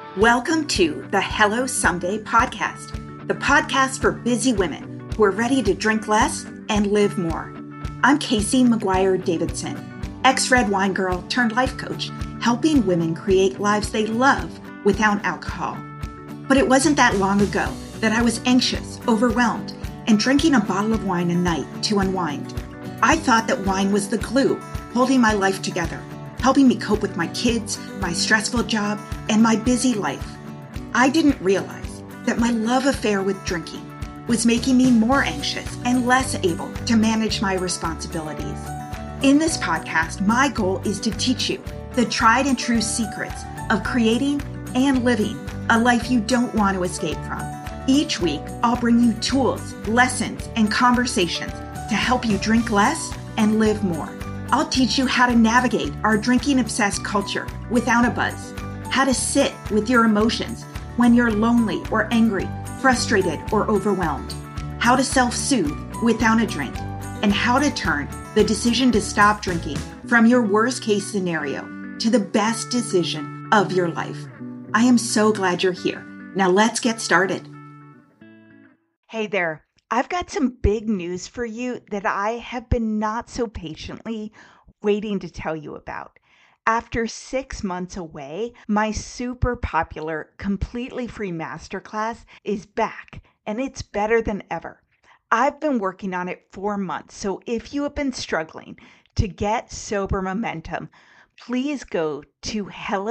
Welcome to the Hello Someday podcast, the podcast for busy women who are ready to drink less and live more. I'm Casey McGuire Davidson, ex-red wine girl turned life coach, helping women create lives they love without alcohol. But it wasn't that long ago that I was anxious, overwhelmed, and drinking a bottle of wine a night to unwind. I thought that wine was the glue holding my life together, helping me cope with my kids, my stressful job, and my busy life. I didn't realize that my love affair with drinking was making me more anxious and less able to manage my responsibilities. In this podcast, my goal is to teach you the tried and true secrets of creating and living a life you don't want to escape from. Each week, I'll bring you tools, lessons, and conversations to help you drink less and live more. I'll teach you how to navigate our drinking-obsessed culture without a buzz, how to sit with your emotions when you're lonely or angry, frustrated or overwhelmed, how to self-soothe without a drink, and how to turn the decision to stop drinking from your worst-case scenario to the best decision of your life. I am so glad you're here. Now let's get started. Hey there. I've got some big news for you that I have been not so patiently waiting to tell you about. After 6 months away, my super popular, completely free masterclass is back, and it's better than ever. I've been working on it for months, so if you have been struggling to get sober momentum, please go to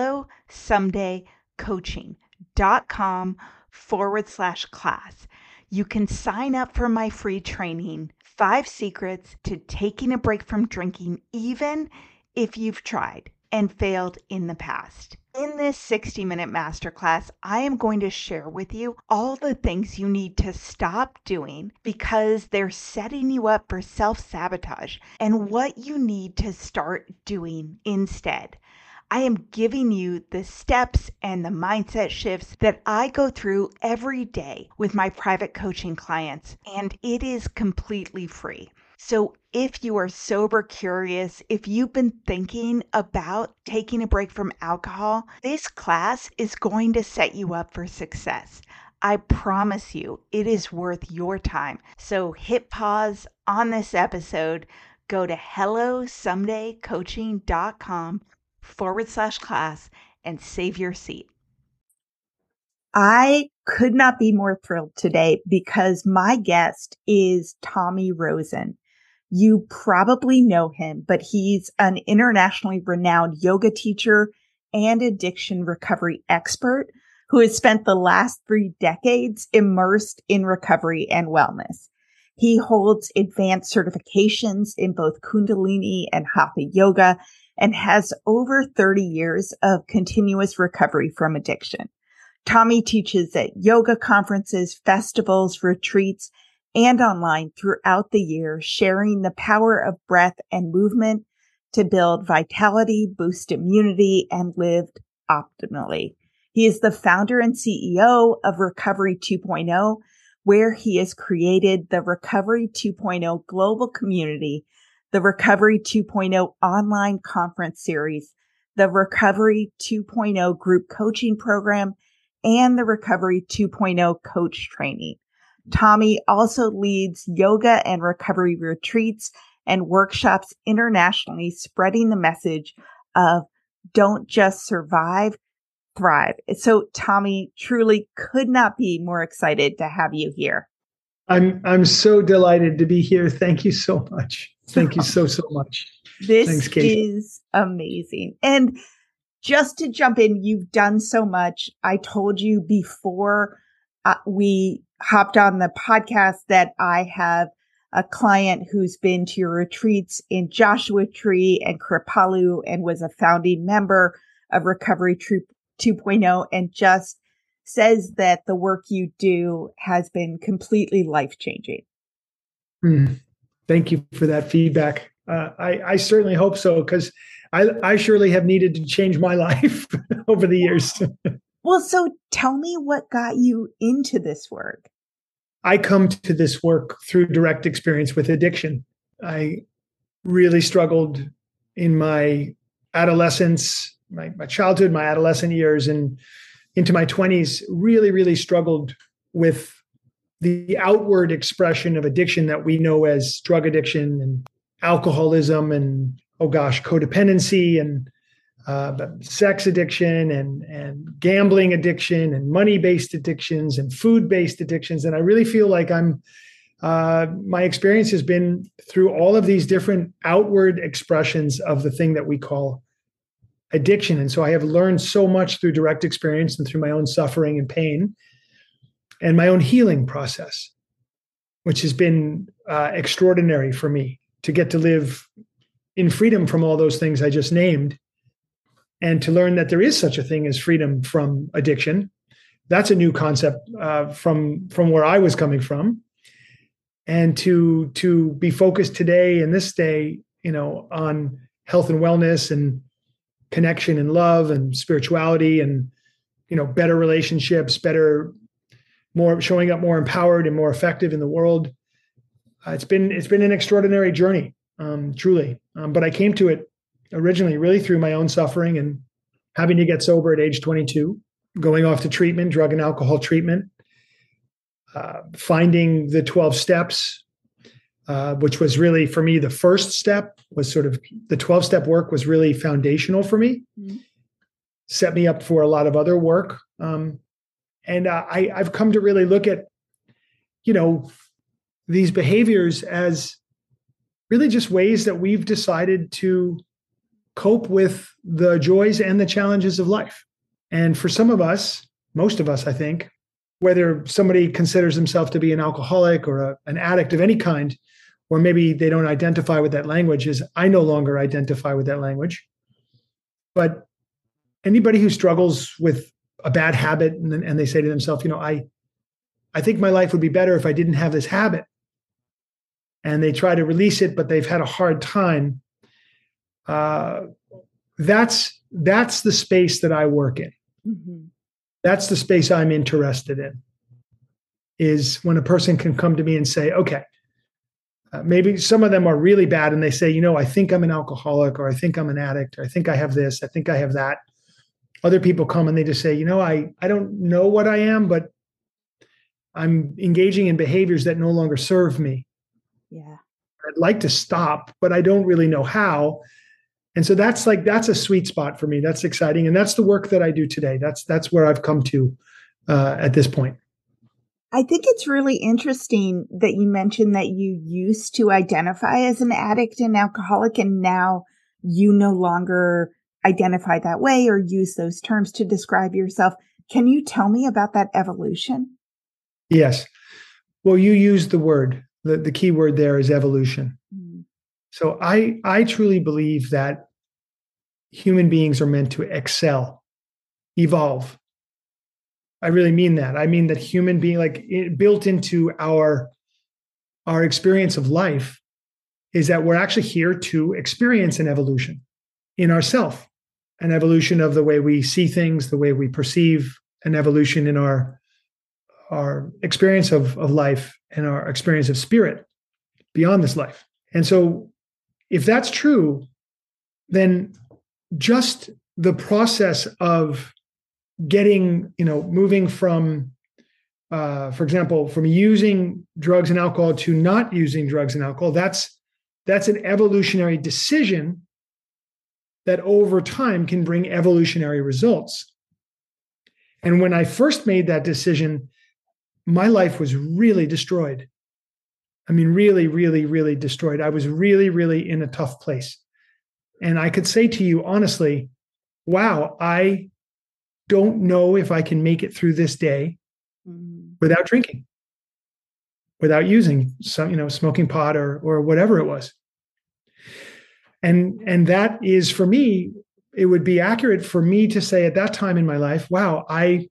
hellosomedaycoaching.com/class. You can sign up for my free training, 5 Secrets to Taking a Break from Drinking, even if you've tried and failed in the past. In this 60-minute masterclass, I am going to share with you all the things you need to stop doing because they're setting you up for self-sabotage and what you need to start doing instead. I am giving you the steps and the mindset shifts that I go through every day with my private coaching clients, and it is completely free. So if you are sober curious, if you've been thinking about taking a break from alcohol, this class is going to set you up for success. I promise you, it is worth your time. So hit pause on this episode, go to hellosomedaycoaching.com/class and save your seat. I could not be more thrilled today because my guest is Tommy Rosen. You probably know him, but he's an internationally renowned yoga teacher and addiction recovery expert who has spent the last 3 decades immersed in recovery and wellness. He holds advanced certifications in both Kundalini and Hatha yoga and has over 30 years of continuous recovery from addiction. Tommy teaches at yoga conferences, festivals, retreats, and online throughout the year, sharing the power of breath and movement to build vitality, boost immunity, and live optimally. He is the founder and CEO of Recovery 2.0, where he has created the Recovery 2.0 global community, the Recovery 2.0 online conference series, the Recovery 2.0 group coaching program, and the Recovery 2.0 coach training. Tommy also leads yoga and recovery retreats and workshops internationally, spreading the message of don't just survive, thrive. So Tommy, truly could not be more excited to have you here. I'm so delighted to be here. Thank you so much. Thank you so much. Thanks, is amazing. And just to jump in, you've done so much. I told you before we hopped on the podcast that I have a client who's been to your retreats in Joshua Tree and Kripalu and was a founding member of Recovery 2.0 and just says that the work you do has been completely life-changing. Thank you for that feedback. I certainly hope so, because I surely have needed to change my life over the years. Well, so tell me what got you into this work. I come to this work through direct experience with addiction. I really struggled in my adolescence, my childhood, my adolescent years. And, into my 20s, really, really struggled with the outward expression of addiction that we know as drug addiction and alcoholism and, oh gosh, codependency and sex addiction and gambling addiction and money-based addictions and food-based addictions. And I really feel like my experience has been through all of these different outward expressions of the thing that we call addiction. And so I have learned so much through direct experience and through my own suffering and pain and my own healing process, which has been extraordinary for me to get to live in freedom from all those things I just named, and to learn that there is such a thing as freedom from addiction. That's a new concept from where I was coming from. And to be focused today in this day, on health and wellness and connection and love and spirituality and, better relationships, more showing up more empowered and more effective in the world. It's been an extraordinary journey, truly. But I came to it originally really through my own suffering and having to get sober at age 22, going off to treatment, drug and alcohol treatment, finding the 12 steps, which was really for me, the first step was sort of the 12-step work was really foundational for me, set me up for a lot of other work. I've come to really look at, these behaviors as really just ways that we've decided to cope with the joys and the challenges of life. And for some of us, most of us, I think, whether somebody considers himself to be an alcoholic or an addict of any kind, or maybe they don't identify with that language, is I no longer identify with that language. But anybody who struggles with a bad habit and they say to themselves, I think my life would be better if I didn't have this habit. And they try to release it, but they've had a hard time. That's the space that I work in. Mm-hmm. That's the space I'm interested in, is when a person can come to me and say, okay, maybe some of them are really bad and they say, I think I'm an alcoholic, or I think I'm an addict, or I think I have this, I think I have that. Other people come and they just say, I don't know what I am, but I'm engaging in behaviors that no longer serve me. Yeah. I'd like to stop, but I don't really know how. And so that's a sweet spot for me. That's exciting. And that's the work that I do today. That's where I've come to at this point. I think it's really interesting that you mentioned that you used to identify as an addict and alcoholic, and now you no longer identify that way or use those terms to describe yourself. Can you tell me about that evolution? Yes. Well, you used the word. The key word there is evolution. Mm. So I truly believe that human beings are meant to excel, evolve. I really mean that. I mean that human being, built into our experience of life is that we're actually here to experience an evolution in ourself, an evolution of the way we see things, the way we perceive, an evolution in our experience of life and our experience of spirit beyond this life. And so if that's true, then just the process of getting, moving from, for example, from using drugs and alcohol to not using drugs and alcohol, that's an evolutionary decision that over time can bring evolutionary results. And when I first made that decision, my life was really destroyed. I mean, really, really, really destroyed. I was really, really in a tough place. And I could say to you, honestly, wow, I don't know if I can make it through this day without drinking, without using some, smoking pot or whatever it was. And that is, for me, it would be accurate for me to say at that time in my life, wow, I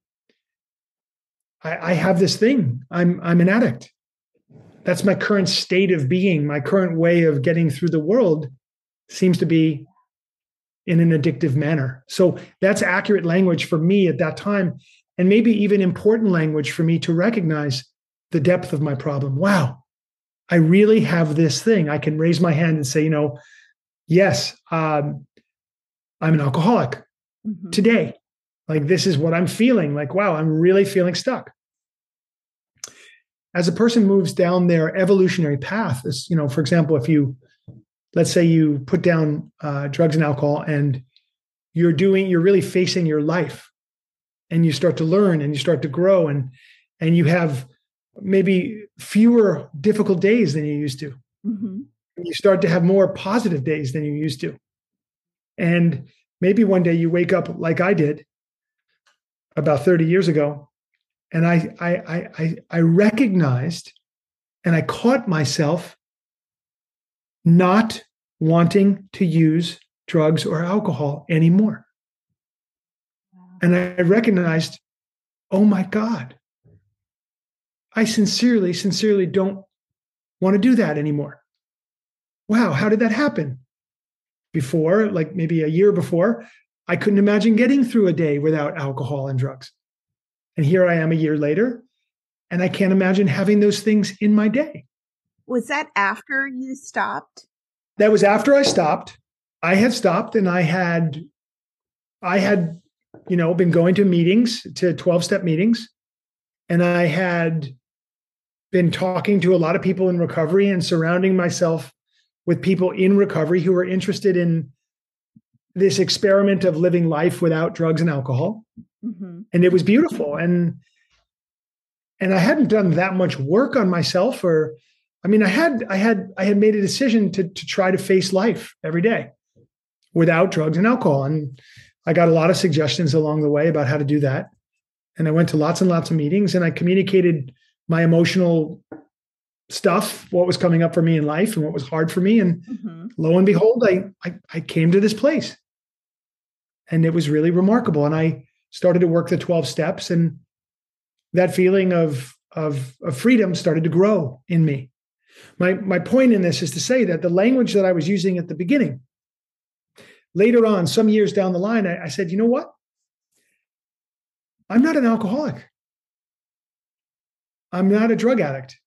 have this thing. I'm an addict. That's my current state of being. My current way of getting through the world seems to be in an addictive manner. So that's accurate language for me at that time, and maybe even important language for me to recognize the depth of my problem. Wow, I really have this thing. I can raise my hand and say, yes, I'm an alcoholic today. Like, this is what I'm feeling. Like, wow, I'm really feeling stuck. As a person moves down their evolutionary path, for example, let's say you put down drugs and alcohol, and you're really facing your life, and you start to learn and you start to grow, and you have maybe fewer difficult days than you used to. Mm-hmm. You start to have more positive days than you used to. And maybe one day you wake up like I did about 30 years ago, and I recognized and I caught myself not wanting to use drugs or alcohol anymore. Wow. And I recognized, oh my God, I sincerely don't want to do that anymore. Wow, how did that happen? Before, like maybe a year before, I couldn't imagine getting through a day without alcohol and drugs. And here I am a year later, and I can't imagine having those things in my day. Was that after you stopped? That was after I stopped. I had stopped, and I had been going to meetings, to 12-step meetings, and I had been talking to a lot of people in recovery and surrounding myself with people in recovery who were interested in this experiment of living life without drugs and alcohol. Mm-hmm. And it was beautiful. And I hadn't done that much work on myself, I had made a decision to try to face life every day without drugs and alcohol. And I got a lot of suggestions along the way about how to do that. And I went to lots and lots of meetings, and I communicated my emotional stuff, what was coming up for me in life and what was hard for me. And Mm-hmm. lo and behold, I came to this place, and it was really remarkable. And I started to work the 12 steps, and that feeling of freedom started to grow in me. My point in this is to say that the language that I was using at the beginning, later on, some years down the line, I said, you know what? I'm not an alcoholic. I'm not a drug addict.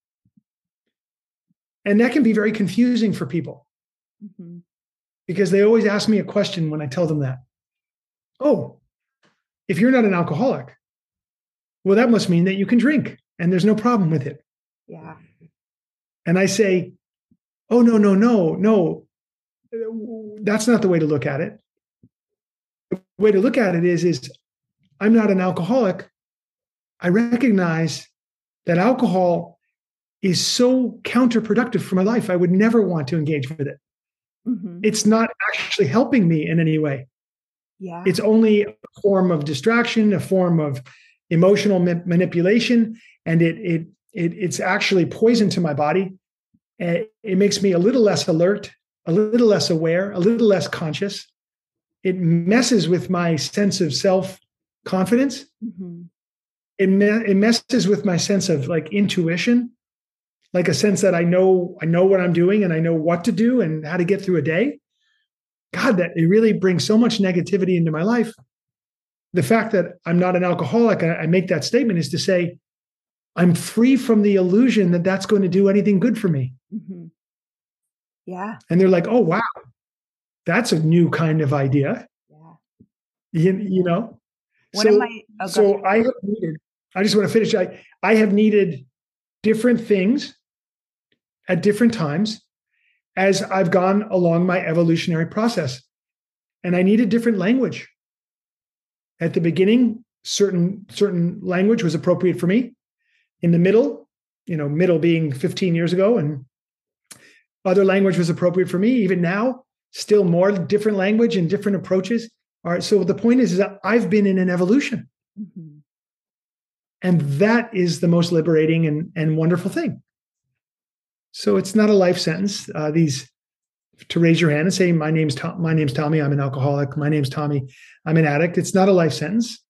And that can be very confusing for people, Mm-hmm. because they always ask me a question when I tell them that. Oh, if you're not an alcoholic, well, that must mean that you can drink and there's no problem with it. Yeah. And I say, oh, no. That's not the way to look at it. The way to look at it is I'm not an alcoholic. I recognize that alcohol is so counterproductive for my life. I would never want to engage with it. Mm-hmm. It's not actually helping me in any way. Yeah. It's only a form of distraction, a form of emotional manipulation, and it's actually poison to my body. It makes me a little less alert, a little less aware, a little less conscious. It messes with my sense of self-confidence. Mm-hmm. It messes with my sense of like intuition, like a sense that I know what I'm doing and I know what to do and how to get through a day. God, that it really brings so much negativity into my life. The fact that I'm not an alcoholic, I make that statement, is to say, I'm free from the illusion that that's going to do anything good for me. Mm-hmm. Yeah. And they're like, oh, wow, that's a new kind of idea. Yeah. You know? I just want to finish. I have needed different things at different times as I've gone along my evolutionary process. And I needed different language. At the beginning, certain language was appropriate for me. In the middle being 15 years ago, and other language was appropriate for me. Even now, still more different language and different approaches. All right. So the point is that I've been in an evolution. Mm-hmm. And that is the most liberating and wonderful thing. So it's not a life sentence. To raise your hand and say, my name's Tommy, I'm an alcoholic. My name's Tommy, I'm an addict. It's not a life sentence.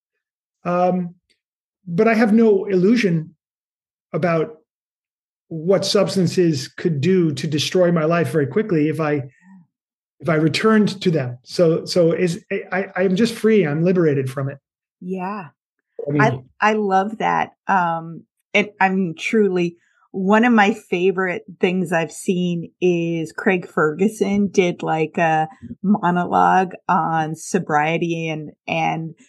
But I have no illusion about what substances could do to destroy my life very quickly if I returned to them. So I'm just free. I'm liberated from it. Yeah. I love that. And I'm truly, one of my favorite things I've seen is Craig Ferguson did like a monologue on sobriety and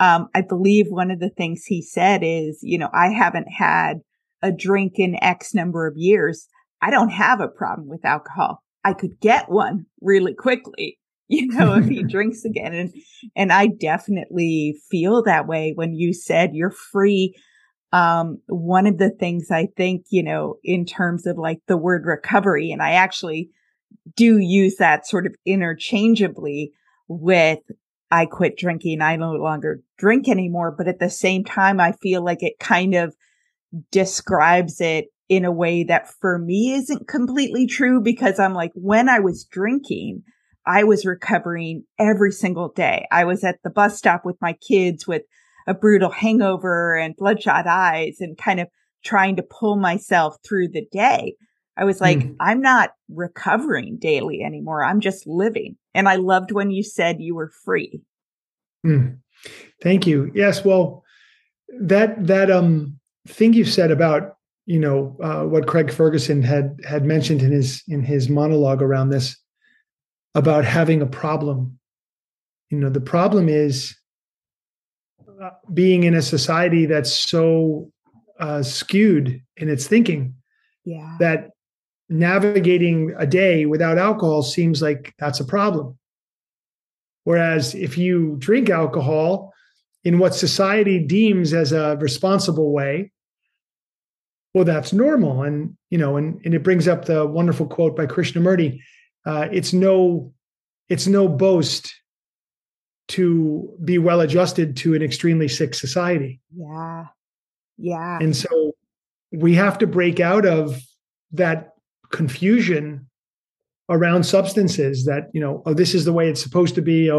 I believe one of the things he said is, I haven't had a drink in X number of years. I don't have a problem with alcohol. I could get one really quickly, if he drinks again. And I definitely feel that way when you said you're free. One of the things I think, in terms of like the word recovery, and I actually do use that sort of interchangeably with I quit drinking. I no longer drink anymore. But at the same time, I feel like it kind of describes it in a way that for me isn't completely true, because I'm like, when I was drinking, I was recovering every single day. I was at the bus stop with my kids with a brutal hangover and bloodshot eyes and kind of trying to pull myself through the day. I was like, I'm not recovering daily anymore. I'm just living. And I loved when you said you were free. Thank you. Yes. Well, that thing you said about, what Craig Ferguson had mentioned in his monologue around this, about having a problem. The problem is being in a society that's so skewed in its thinking, that navigating a day without alcohol seems like that's a problem. Whereas if you drink alcohol in what society deems as a responsible way, well, that's normal. And, and it brings up the wonderful quote by Krishnamurti. It's no boast to be well adjusted to an extremely sick society. Yeah. Yeah. And so we have to break out of that confusion around substances that, this is the way it's supposed to be.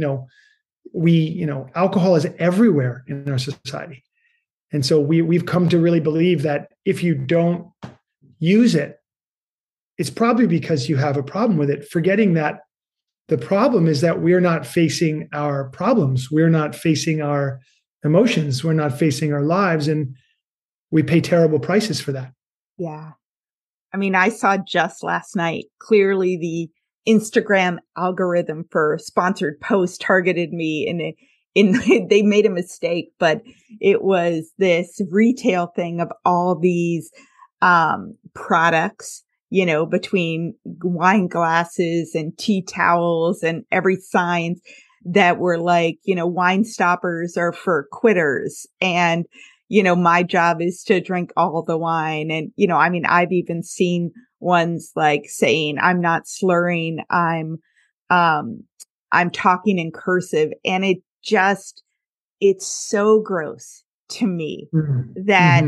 Alcohol is everywhere in our society. And so we've come to really believe that if you don't use it, it's probably because you have a problem with it, forgetting that the problem is that we're not facing our problems. We're not facing our emotions. We're not facing our lives. And we pay terrible prices for that. Yeah. I mean, I saw just last night, clearly the Instagram algorithm for sponsored posts targeted me and they made a mistake, but it was this retail thing of all these products, between wine glasses and tea towels and every signs that were like, wine stoppers are for quitters. And, my job is to drink all the wine. And, I've even seen ones like saying, I'm not slurring. I'm talking in cursive. And it's so gross to me that,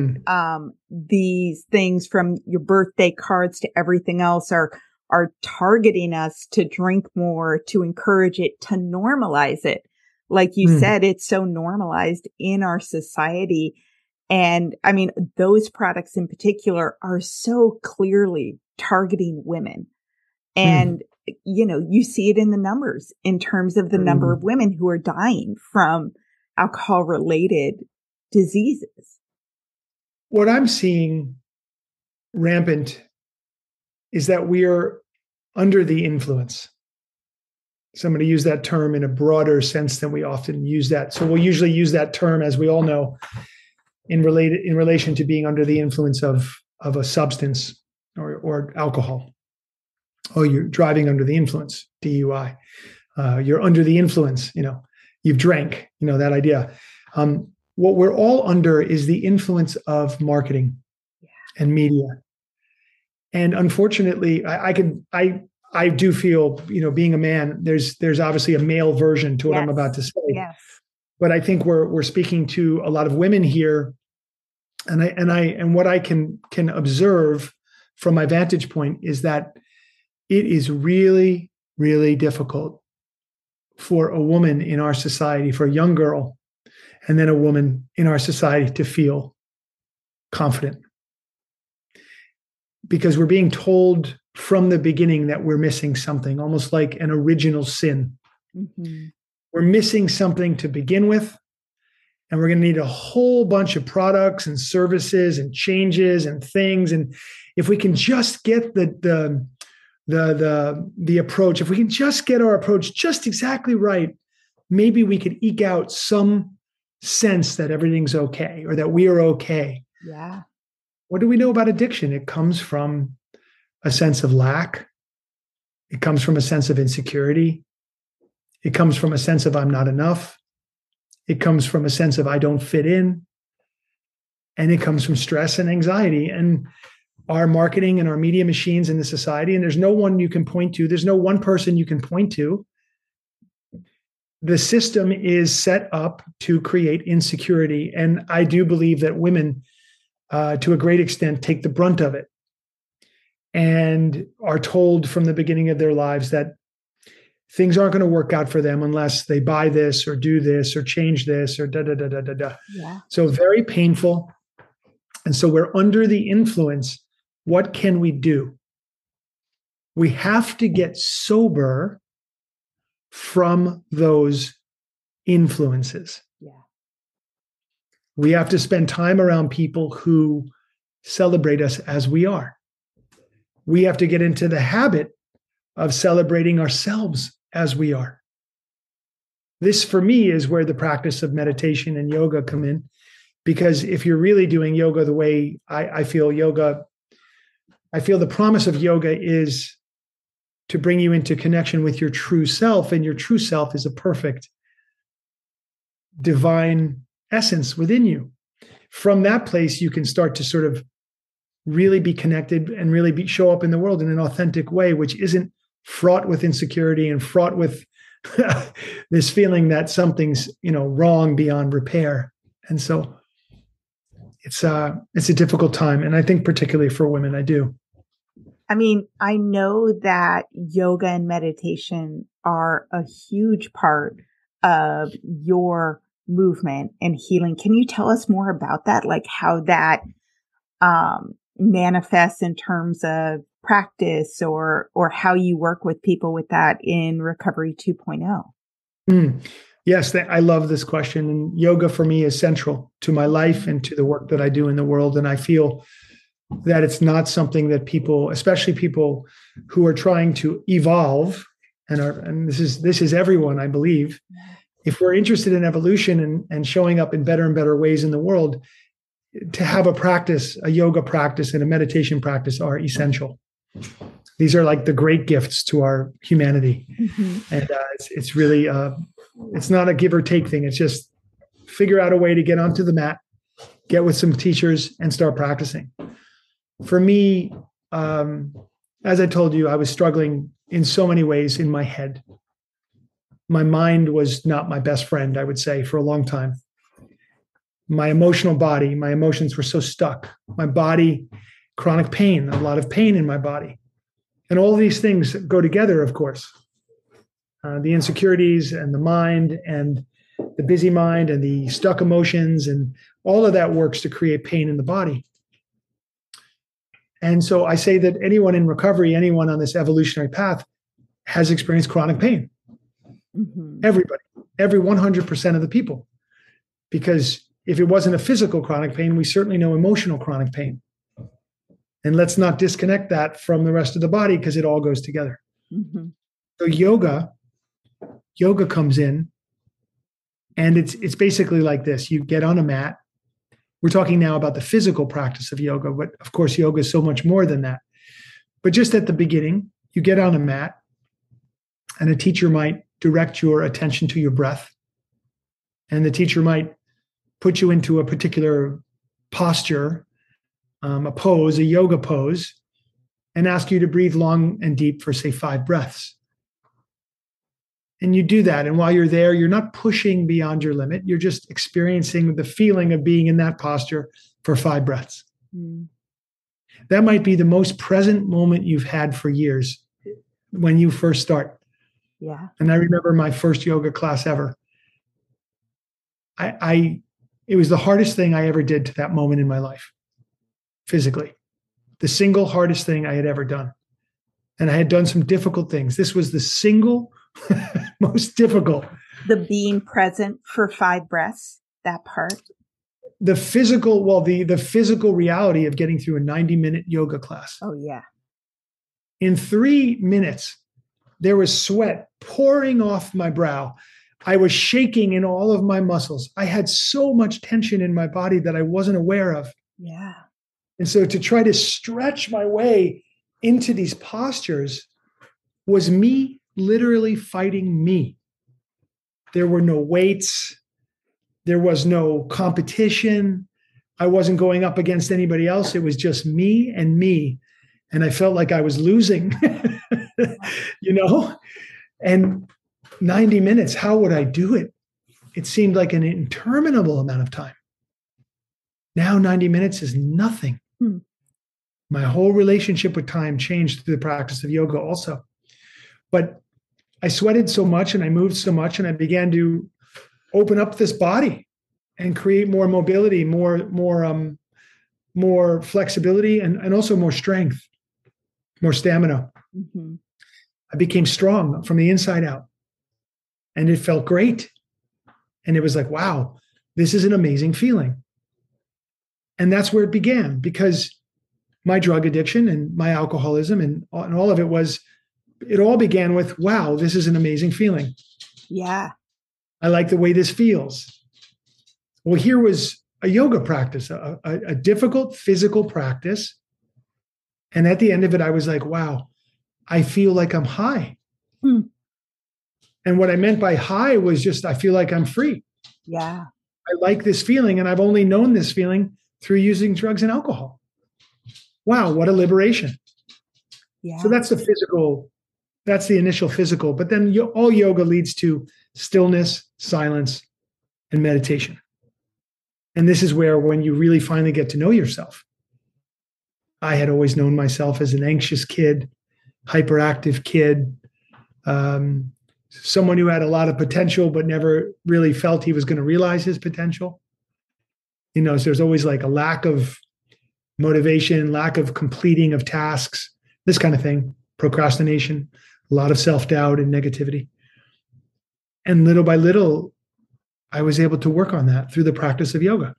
these things from your birthday cards to everything else are targeting us to drink more, to encourage it, to normalize it. Like you said, it's so normalized in our society. And those products in particular are so clearly targeting women. And, you see it in the numbers in terms of the number of women who are dying from alcohol related diseases. What I'm seeing rampant is that we're under the influence. So I'm going to use that term in a broader sense than we often use that. So we'll usually use that term, as we all know, in relation to being under the influence of a substance or alcohol. Oh, you're driving under the influence, DUI. You're under the influence, you've drank, that idea. What we're all under is the influence of marketing and media. And unfortunately, I do feel, being a man, there's obviously a male version to what I'm about to say. Yes. But I think we're speaking to a lot of women here, and what I can observe from my vantage point is that it is really, really difficult for a woman in our society, for a young girl, and then a woman in our society to feel confident. Because we're being told from the beginning that we're missing something, almost like an original sin. We're missing something to begin with, and we're going to need a whole bunch of products and services and changes and things. And if we can just get the approach, if we can just get our approach just exactly right, maybe we could eke out some sense that everything's okay or that we are okay. Yeah. What do we know about addiction? It comes from a sense of lack. It comes from a sense of insecurity. It comes from a sense of I'm not enough. It comes from a sense of I don't fit in. And it comes from stress and anxiety and our marketing and our media machines in the society. And there's no one you can point to. There's no one person you can point to. The system is set up to create insecurity. And I do believe that women, to a great extent, take the brunt of it and are told from the beginning of their lives that things aren't going to work out for them unless they buy this or do this or change this or da, da, da, da, da, da. Yeah. So very painful. And so we're under the influence. What can we do? We have to get sober from those influences. Yeah. We have to spend time around people who celebrate us as we are. We have to get into the habit of celebrating ourselves as we are. This, for me, is where the practice of meditation and yoga come in. Because if you're really doing yoga the way I feel yoga, I feel the promise of yoga is to bring you into connection with your true self. And your true self is a perfect divine essence within you. From that place, you can start to sort of really be connected and really show up in the world in an authentic way, which isn't fraught with insecurity and fraught with this feeling that something's, wrong beyond repair. And so it's a difficult time. And I think particularly for women, I do. I mean, I know that yoga and meditation are a huge part of your movement and healing. Can you tell us more about that? Like how that manifests in terms of practice or how you work with people with that in Recovery 2.0? Yes, I love this question. And yoga for me is central to my life and to the work that I do in the world. And I feel that it's not something that people, especially people who are trying to evolve, and this is everyone, I believe. If we're interested in evolution and showing up in better and better ways in the world, to have a practice, a yoga practice and a meditation practice are essential. These are like the great gifts to our humanity. Mm-hmm. And it's really, it's not a give or take thing. It's just figure out a way to get onto the mat, get with some teachers and start practicing. For me, as I told you, I was struggling in so many ways in my head. My mind was not my best friend, I would say, for a long time. My emotional body, my emotions were so stuck. My body, chronic pain, a lot of pain in my body. And all these things go together, of course. The insecurities and the mind and the busy mind and the stuck emotions and all of that works to create pain in the body. And so I say that anyone in recovery, anyone on this evolutionary path has experienced chronic pain. Mm-hmm. Everybody, every 100% of the people. Because if it wasn't a physical chronic pain, we certainly know emotional chronic pain. And let's not disconnect that from the rest of the body because it all goes together. Mm-hmm. So yoga comes in and it's basically like this. You get on a mat. We're talking now about the physical practice of yoga, but of course, yoga is so much more than that. But just at the beginning, you get on a mat and a teacher might direct your attention to your breath. And the teacher might put you into a particular posture, a pose, a yoga pose, and ask you to breathe long and deep for, say, 5 breaths. And you do that. And while you're there, you're not pushing beyond your limit. You're just experiencing the feeling of being in that posture for 5 breaths. Mm. That might be the most present moment you've had for years when you first start. Yeah. And I remember my first yoga class ever. It was the hardest thing I ever did to that moment in my life, physically. The single hardest thing I had ever done. And I had done some difficult things. This was the single most difficult. The being present for 5 breaths, that part. The physical, the physical reality of getting through a 90-minute yoga class. Oh, yeah. In 3 minutes, there was sweat pouring off my brow. I was shaking in all of my muscles. I had so much tension in my body that I wasn't aware of. Yeah. And so to try to stretch my way into these postures was me literally fighting me. There were no weights. There was no competition. I wasn't going up against anybody else. It was just me and me. And I felt like I was losing, And 90 minutes, how would I do it? It seemed like an interminable amount of time. Now 90 minutes is nothing. My whole relationship with time changed through the practice of yoga also. But I sweated so much and I moved so much and I began to open up this body and create more mobility, more flexibility, and also more strength, more stamina. Mm-hmm. I became strong from the inside out. And it felt great. And it was like, wow, this is an amazing feeling. And that's where it began, because my drug addiction and my alcoholism and all of it all began with, wow, this is an amazing feeling. Yeah. I like the way this feels. Well, here was a yoga practice, a difficult physical practice. And at the end of it, I was like, wow, I feel like I'm high. And what I meant by high was just, I feel like I'm free. Yeah. I like this feeling. And I've only known this feeling through using drugs and alcohol. Wow, what a liberation. Yeah. So that's the initial physical. But then all yoga leads to stillness, silence, and meditation. And this is where, when you really finally get to know yourself, I had always known myself as an anxious kid, hyperactive kid, someone who had a lot of potential, but never really felt he was going to realize his potential. So there's always like a lack of motivation, lack of completing of tasks, this kind of thing, procrastination, a lot of self-doubt and negativity. And little by little, I was able to work on that through the practice of yoga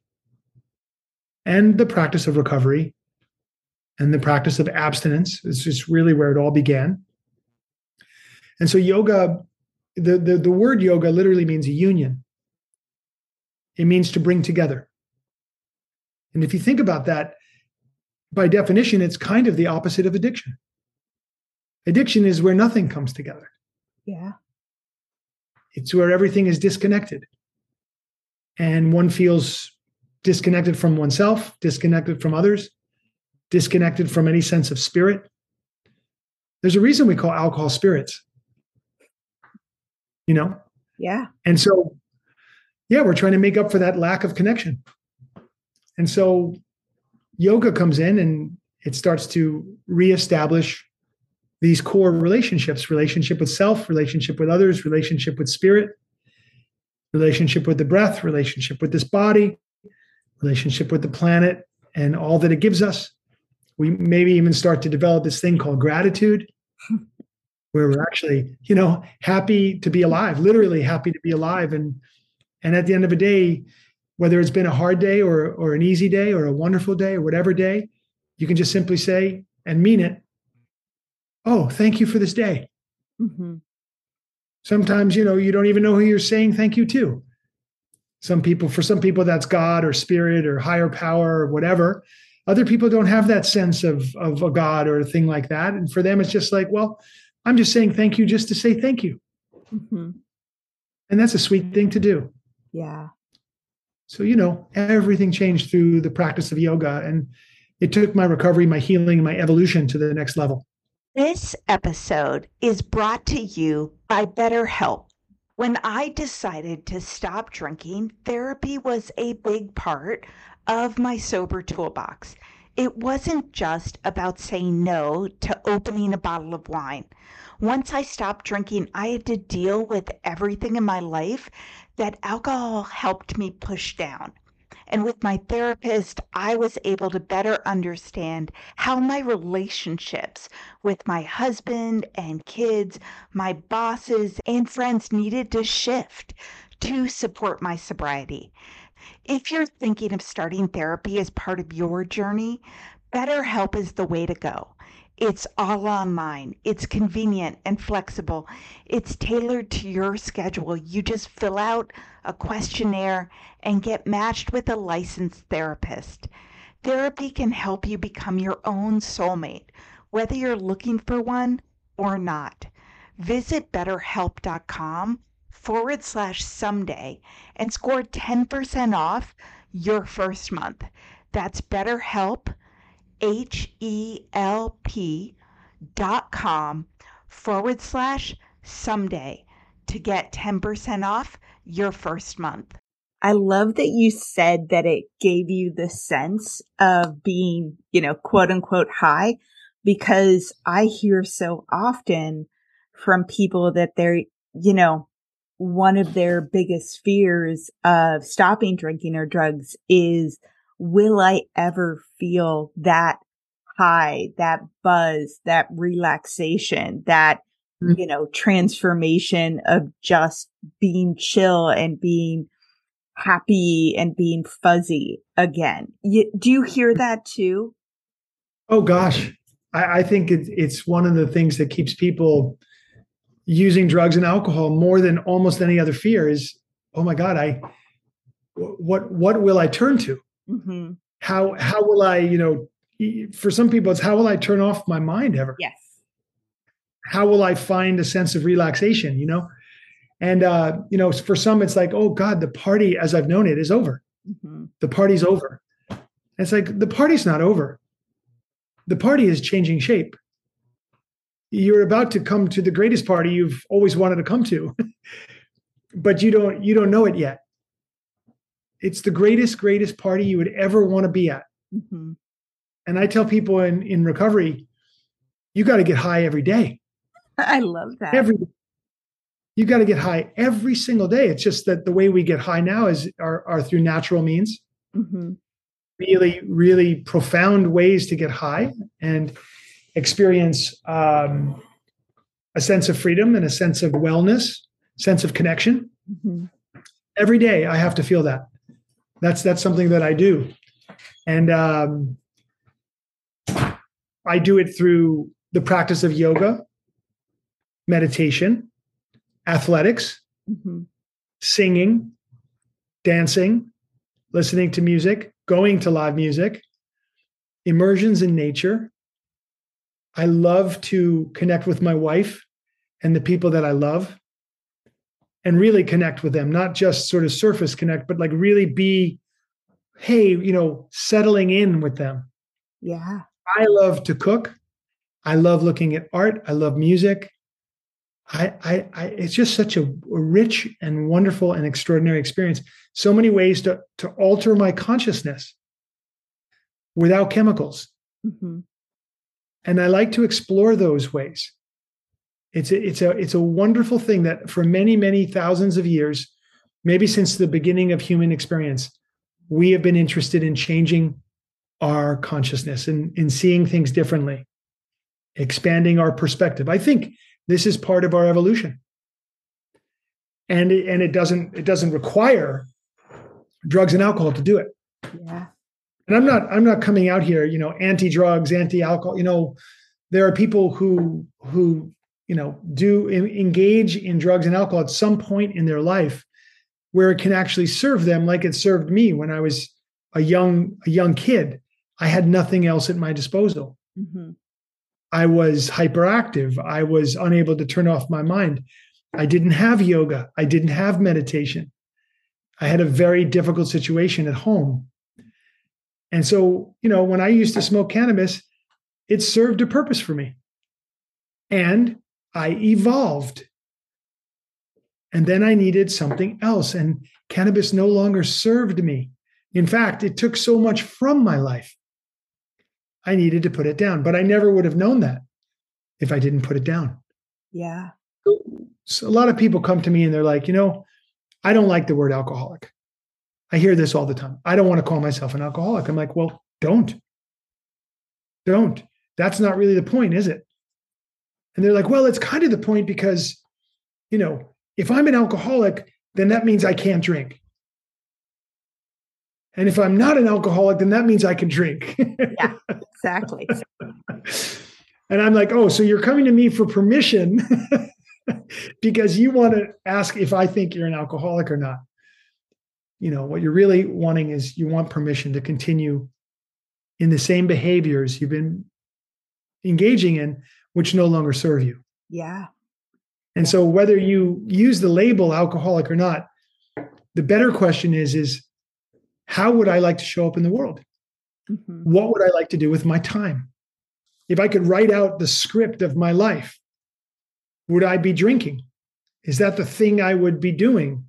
and the practice of recovery and the practice of abstinence. It's just really where it all began. And so yoga, the word yoga literally means a union. It means to bring together. And if you think about that, by definition, it's kind of the opposite of addiction. Addiction is where nothing comes together. Yeah. It's where everything is disconnected. And one feels disconnected from oneself, disconnected from others, disconnected from any sense of spirit. There's a reason we call alcohol spirits. Yeah. And so, we're trying to make up for that lack of connection. And so yoga comes in and it starts to reestablish these core relationships: relationship with self, relationship with others, relationship with spirit, relationship with the breath, relationship with this body, relationship with the planet and all that it gives us. We maybe even start to develop this thing called gratitude, where we're actually, happy to be alive, literally happy to be alive. And at the end of the day, whether it's been a hard day or an easy day or a wonderful day or whatever day, you can just simply say and mean it, oh, thank you for this day. Mm-hmm. Sometimes, you don't even know who you're saying thank you to. For some people, that's God or spirit or higher power or whatever. Other people don't have that sense of a God or a thing like that. And for them, it's just like, well, I'm just saying thank you just to say thank you. Mm-hmm. And that's a sweet thing to do. Yeah. So, everything changed through the practice of yoga. And it took my recovery, my healing, my evolution to the next level. This episode is brought to you by BetterHelp. When I decided to stop drinking, therapy was a big part of my sober toolbox. It wasn't just about saying no to opening a bottle of wine. Once I stopped drinking, I had to deal with everything in my life that alcohol helped me push down. And with my therapist, I was able to better understand how my relationships with my husband and kids, my bosses and friends needed to shift to support my sobriety. If you're thinking of starting therapy as part of your journey, BetterHelp is the way to go. It's all online. It's convenient and flexible. It's tailored to your schedule. You just fill out a questionnaire and get matched with a licensed therapist. Therapy can help you become your own soulmate, whether you're looking for one or not. Visit betterhelp.com/someday and score 10% off your first month. That's BetterHelp, HELP.com/someday to get 10% off your first month. I love that you said that it gave you the sense of being, quote unquote high, because I hear so often from people that they're, one of their biggest fears of stopping drinking or drugs is, will I ever feel that high, that buzz, that relaxation, that, transformation of just being chill and being happy and being fuzzy again? Do you hear that too? Oh gosh, I think it's one of the things that keeps people using drugs and alcohol more than almost any other fear is, oh my God, what will I turn to? Mm-hmm. How will I, for some people it's how will I turn off my mind ever? Yes. How will I find a sense of relaxation, And, for some, it's like, oh God, the party as I've known it is over. Mm-hmm. The party's over. And it's like, the party's not over. The party is changing shape. You're about to come to the greatest party you've always wanted to come to, but you don't know it yet. It's the greatest party you would ever want to be at. Mm-hmm. And I tell people in recovery, you got to get high every day. I love that. You got to get high every single day. It's just that the way we get high now are through natural means. Mm-hmm. Really, really profound ways to get high and experience a sense of freedom and a sense of wellness, sense of connection. Mm-hmm. Every day I have to feel that. That's something that I do. And I do it through the practice of yoga, meditation, athletics, mm-hmm. singing, dancing, listening to music, going to live music, immersions in nature. I love to connect with my wife and the people that I love and really connect with them, not just sort of surface connect, but like really be, hey, settling in with them. Yeah. I love to cook. I love looking at art. I love music. It's just such a rich and wonderful and extraordinary experience. So many ways to alter my consciousness without chemicals. Mm-hmm. And I like to explore those ways. It's a wonderful thing that for many, many thousands of years, maybe since the beginning of human experience, we have been interested in changing our consciousness and in seeing things differently, expanding our perspective. I think this is part of our evolution. And it doesn't require drugs and alcohol to do it. Yeah. And I'm not coming out here, anti-drugs, anti-alcohol. There are people who do engage in drugs and alcohol at some point in their life where it can actually serve them like it served me when I was a young kid. I had nothing else at my disposal. Mm-hmm. I was hyperactive. I was unable to turn off my mind. I didn't have yoga. I didn't have meditation. I had a very difficult situation at home. And so, when I used to smoke cannabis, it served a purpose for me. And I evolved. And then I needed something else. And cannabis no longer served me. In fact, it took so much from my life. I needed to put it down. But I never would have known that if I didn't put it down. Yeah. So a lot of people come to me and they're like, I don't like the word alcoholic. I hear this all the time. I don't want to call myself an alcoholic. I'm like, well, don't. That's not really the point, is it? And they're like, well, it's kind of the point because, if I'm an alcoholic, then that means I can't drink. And if I'm not an alcoholic, then that means I can drink. Yeah, exactly. And I'm like, oh, so you're coming to me for permission because you want to ask if I think you're an alcoholic or not. What you're really wanting is you want permission to continue in the same behaviors you've been engaging in, which no longer serve you. Yeah. And so whether you use the label alcoholic or not, the better question is how would I like to show up in the world? Mm-hmm. What would I like to do with my time? If I could write out the script of my life, would I be drinking? Is that the thing I would be doing?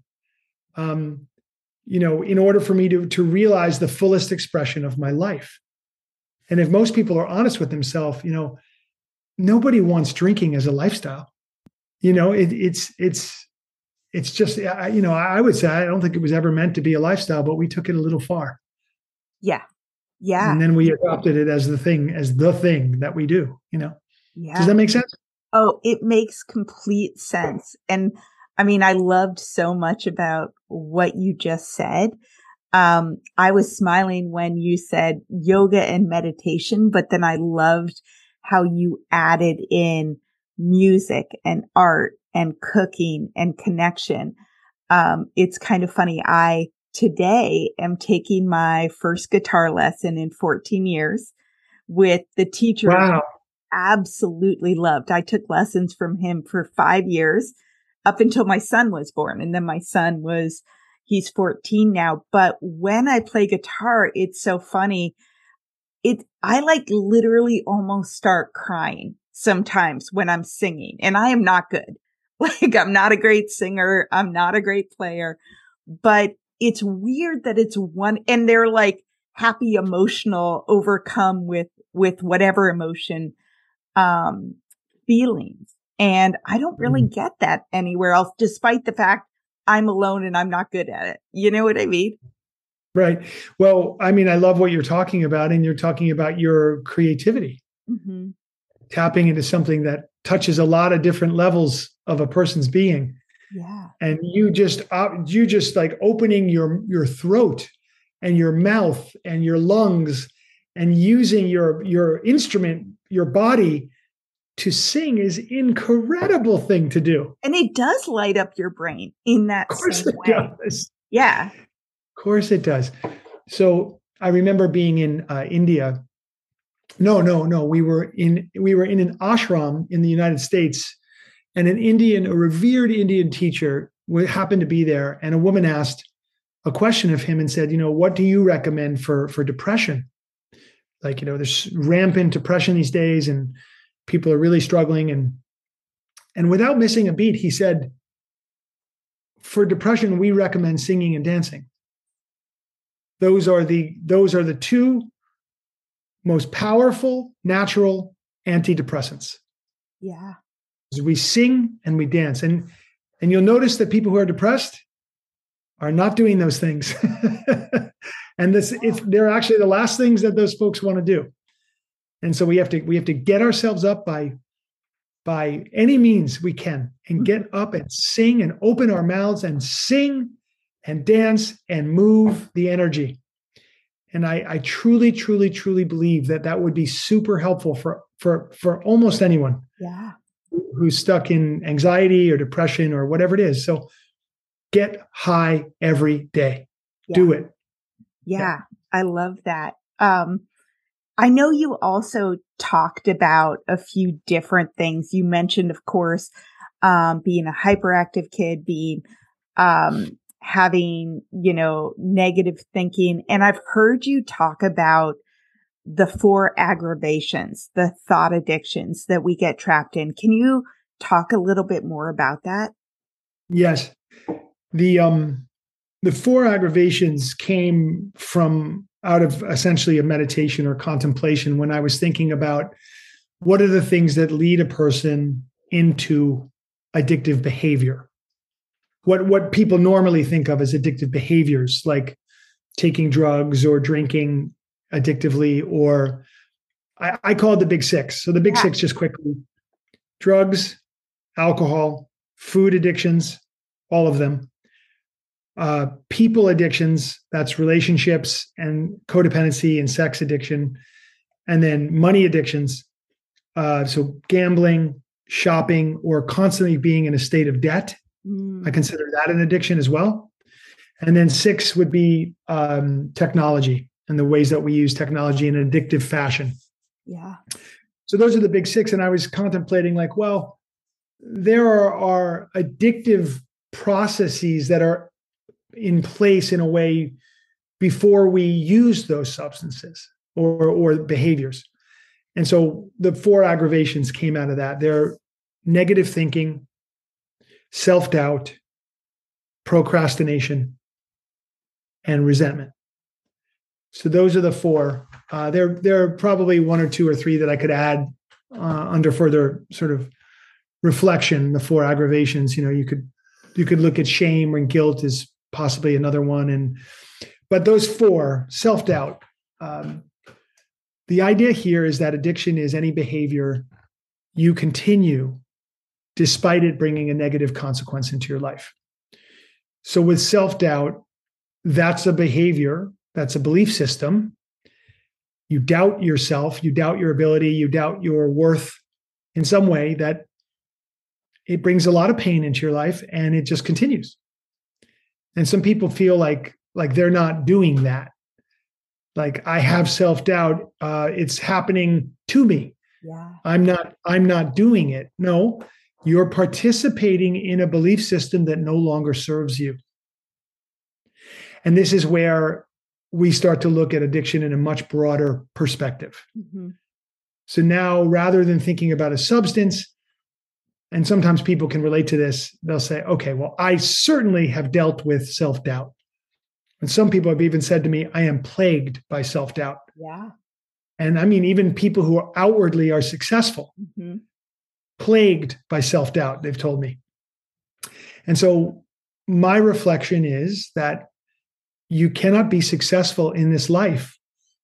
In order for me to realize the fullest expression of my life. And if most people are honest with themselves, nobody wants drinking as a lifestyle. It's just, I would say, I don't think it was ever meant to be a lifestyle, but we took it a little far. Yeah. Yeah. And then we adopted it as the thing that we do, Yeah. Does that make sense? Oh, it makes complete sense. And I mean, I loved so much about what you just said. I was smiling when you said yoga and meditation, but then I loved how you added in music and art and cooking and connection. It's kind of funny. I today am taking my first guitar lesson in 14 years with the teacher. Wow. I absolutely loved. I took lessons from him for 5 years up until my son was born. And then my son he's 14 now. But when I play guitar, it's so funny. I like literally almost start crying sometimes when I'm singing, and I am not good. Like, I'm not a great singer. I'm not a great player, but it's weird that it's one, and they're like happy, emotional, overcome with whatever emotion, feelings. And I don't really get that anywhere else, despite the fact I'm alone and I'm not good at it. You know what I mean? Right. Well, I mean, I love what you're talking about, and you're talking about your creativity, mm-hmm. tapping into something that touches a lot of different levels of a person's being. Yeah. And you just like opening your throat and your mouth and your lungs and using your instrument, your body to sing is an incredible thing to do. And it does light up your brain in that same way. Of course it does. Yeah. Of course it does. So I remember being in India. No. We were in an ashram in the United States, and a revered Indian teacher happened to be there. And a woman asked a question of him and said, what do you recommend for depression? Like, there's rampant depression these days and people are really struggling. And without missing a beat, he said, for depression, we recommend singing and dancing. Those are the two most powerful natural antidepressants. Yeah. We sing and we dance. And you'll notice that people who are depressed are not doing those things. And they're actually the last things that those folks want to do. And so we have to get ourselves up by any means we can and get up and sing and open our mouths and sing and dance and move the energy. And I truly, truly, truly believe that would be super helpful for almost anyone. Yeah. Who's stuck in anxiety or depression or whatever it is. So get high every day. Yeah. Do it. Yeah. I love that. I know you also talked about a few different things. You mentioned, of course, being a hyperactive kid, being, having, negative thinking. And I've heard you talk about the 4 aggravations, the thought addictions that we get trapped in. Can you talk a little bit more about that? Yes. The 4 aggravations came from out of essentially a meditation or contemplation when I was thinking about what are the things that lead a person into addictive behavior. What people normally think of as addictive behaviors, like taking drugs or drinking addictively, or I call it the big 6. So the big 6, just quickly: drugs, alcohol, food addictions, all of them. People addictions, that's relationships and codependency and sex addiction. And then money addictions. So gambling, shopping, or constantly being in a state of debt. I consider that an addiction as well. And then 6 would be technology and the ways that we use technology in an addictive fashion. Yeah. So those are the big 6. And I was contemplating like, well, there are addictive processes that are in place in a way before we use those substances or behaviors. And so the 4 aggravations came out of that. They're negative thinking, self-doubt, procrastination, and resentment. So those are the 4. There are probably 1 or 2 or 3 that I could add under further sort of reflection. The 4 aggravations, you could look at shame and guilt as possibly another one. But those 4, self-doubt. The idea here is that addiction is any behavior you continue despite it bringing a negative consequence into your life. So with self-doubt, that's a behavior, that's a belief system. You doubt yourself, you doubt your ability, you doubt your worth in some way that it brings a lot of pain into your life and it just continues. And some people feel like they're not doing that. Like I have self-doubt, it's happening to me. Yeah. I'm not doing it. No, you're participating in a belief system that no longer serves you. And this is where we start to look at addiction in a much broader perspective. Mm-hmm. So now, rather than thinking about a substance, and sometimes people can relate to this, they'll say, okay, well, I certainly have dealt with self-doubt. And some people have even said to me, I am plagued by self-doubt. Yeah. And I mean, even people who outwardly are successful, mm-hmm. plagued by self-doubt, they've told me. And so my reflection is that you cannot be successful in this life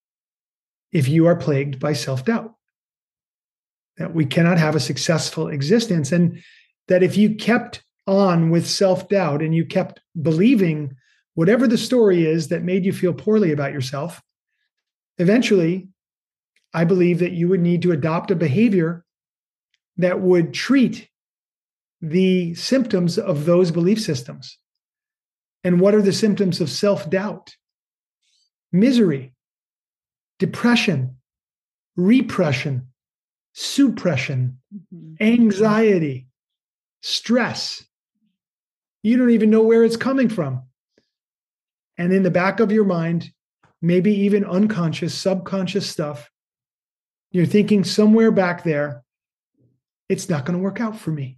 if you are plagued by self-doubt. That we cannot have a successful existence. And that if you kept on with self-doubt and you kept believing whatever the story is that made you feel poorly about yourself, eventually, I believe that you would need to adopt a behavior that would treat the symptoms of those belief systems. And what are the symptoms of self-doubt? Misery, depression, repression, suppression, mm-hmm. anxiety, stress. You don't even know where it's coming from. And in the back of your mind, maybe even unconscious, subconscious stuff, you're thinking somewhere back there, it's not going to work out for me.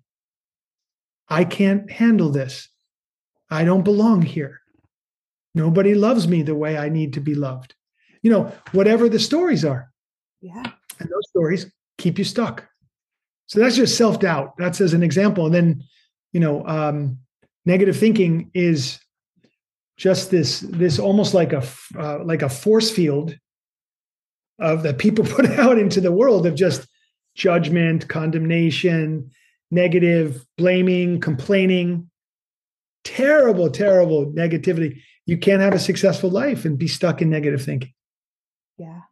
I can't handle this. I don't belong here. Nobody loves me the way I need to be loved. Whatever the stories are. Yeah. And those stories keep you stuck. So that's just self-doubt. That's as an example. And then, negative thinking is just this almost like a force field of that people put out into the world of just judgment, condemnation, negative, blaming, complaining, terrible, terrible negativity. You can't have a successful life and be stuck in negative thinking. Yeah.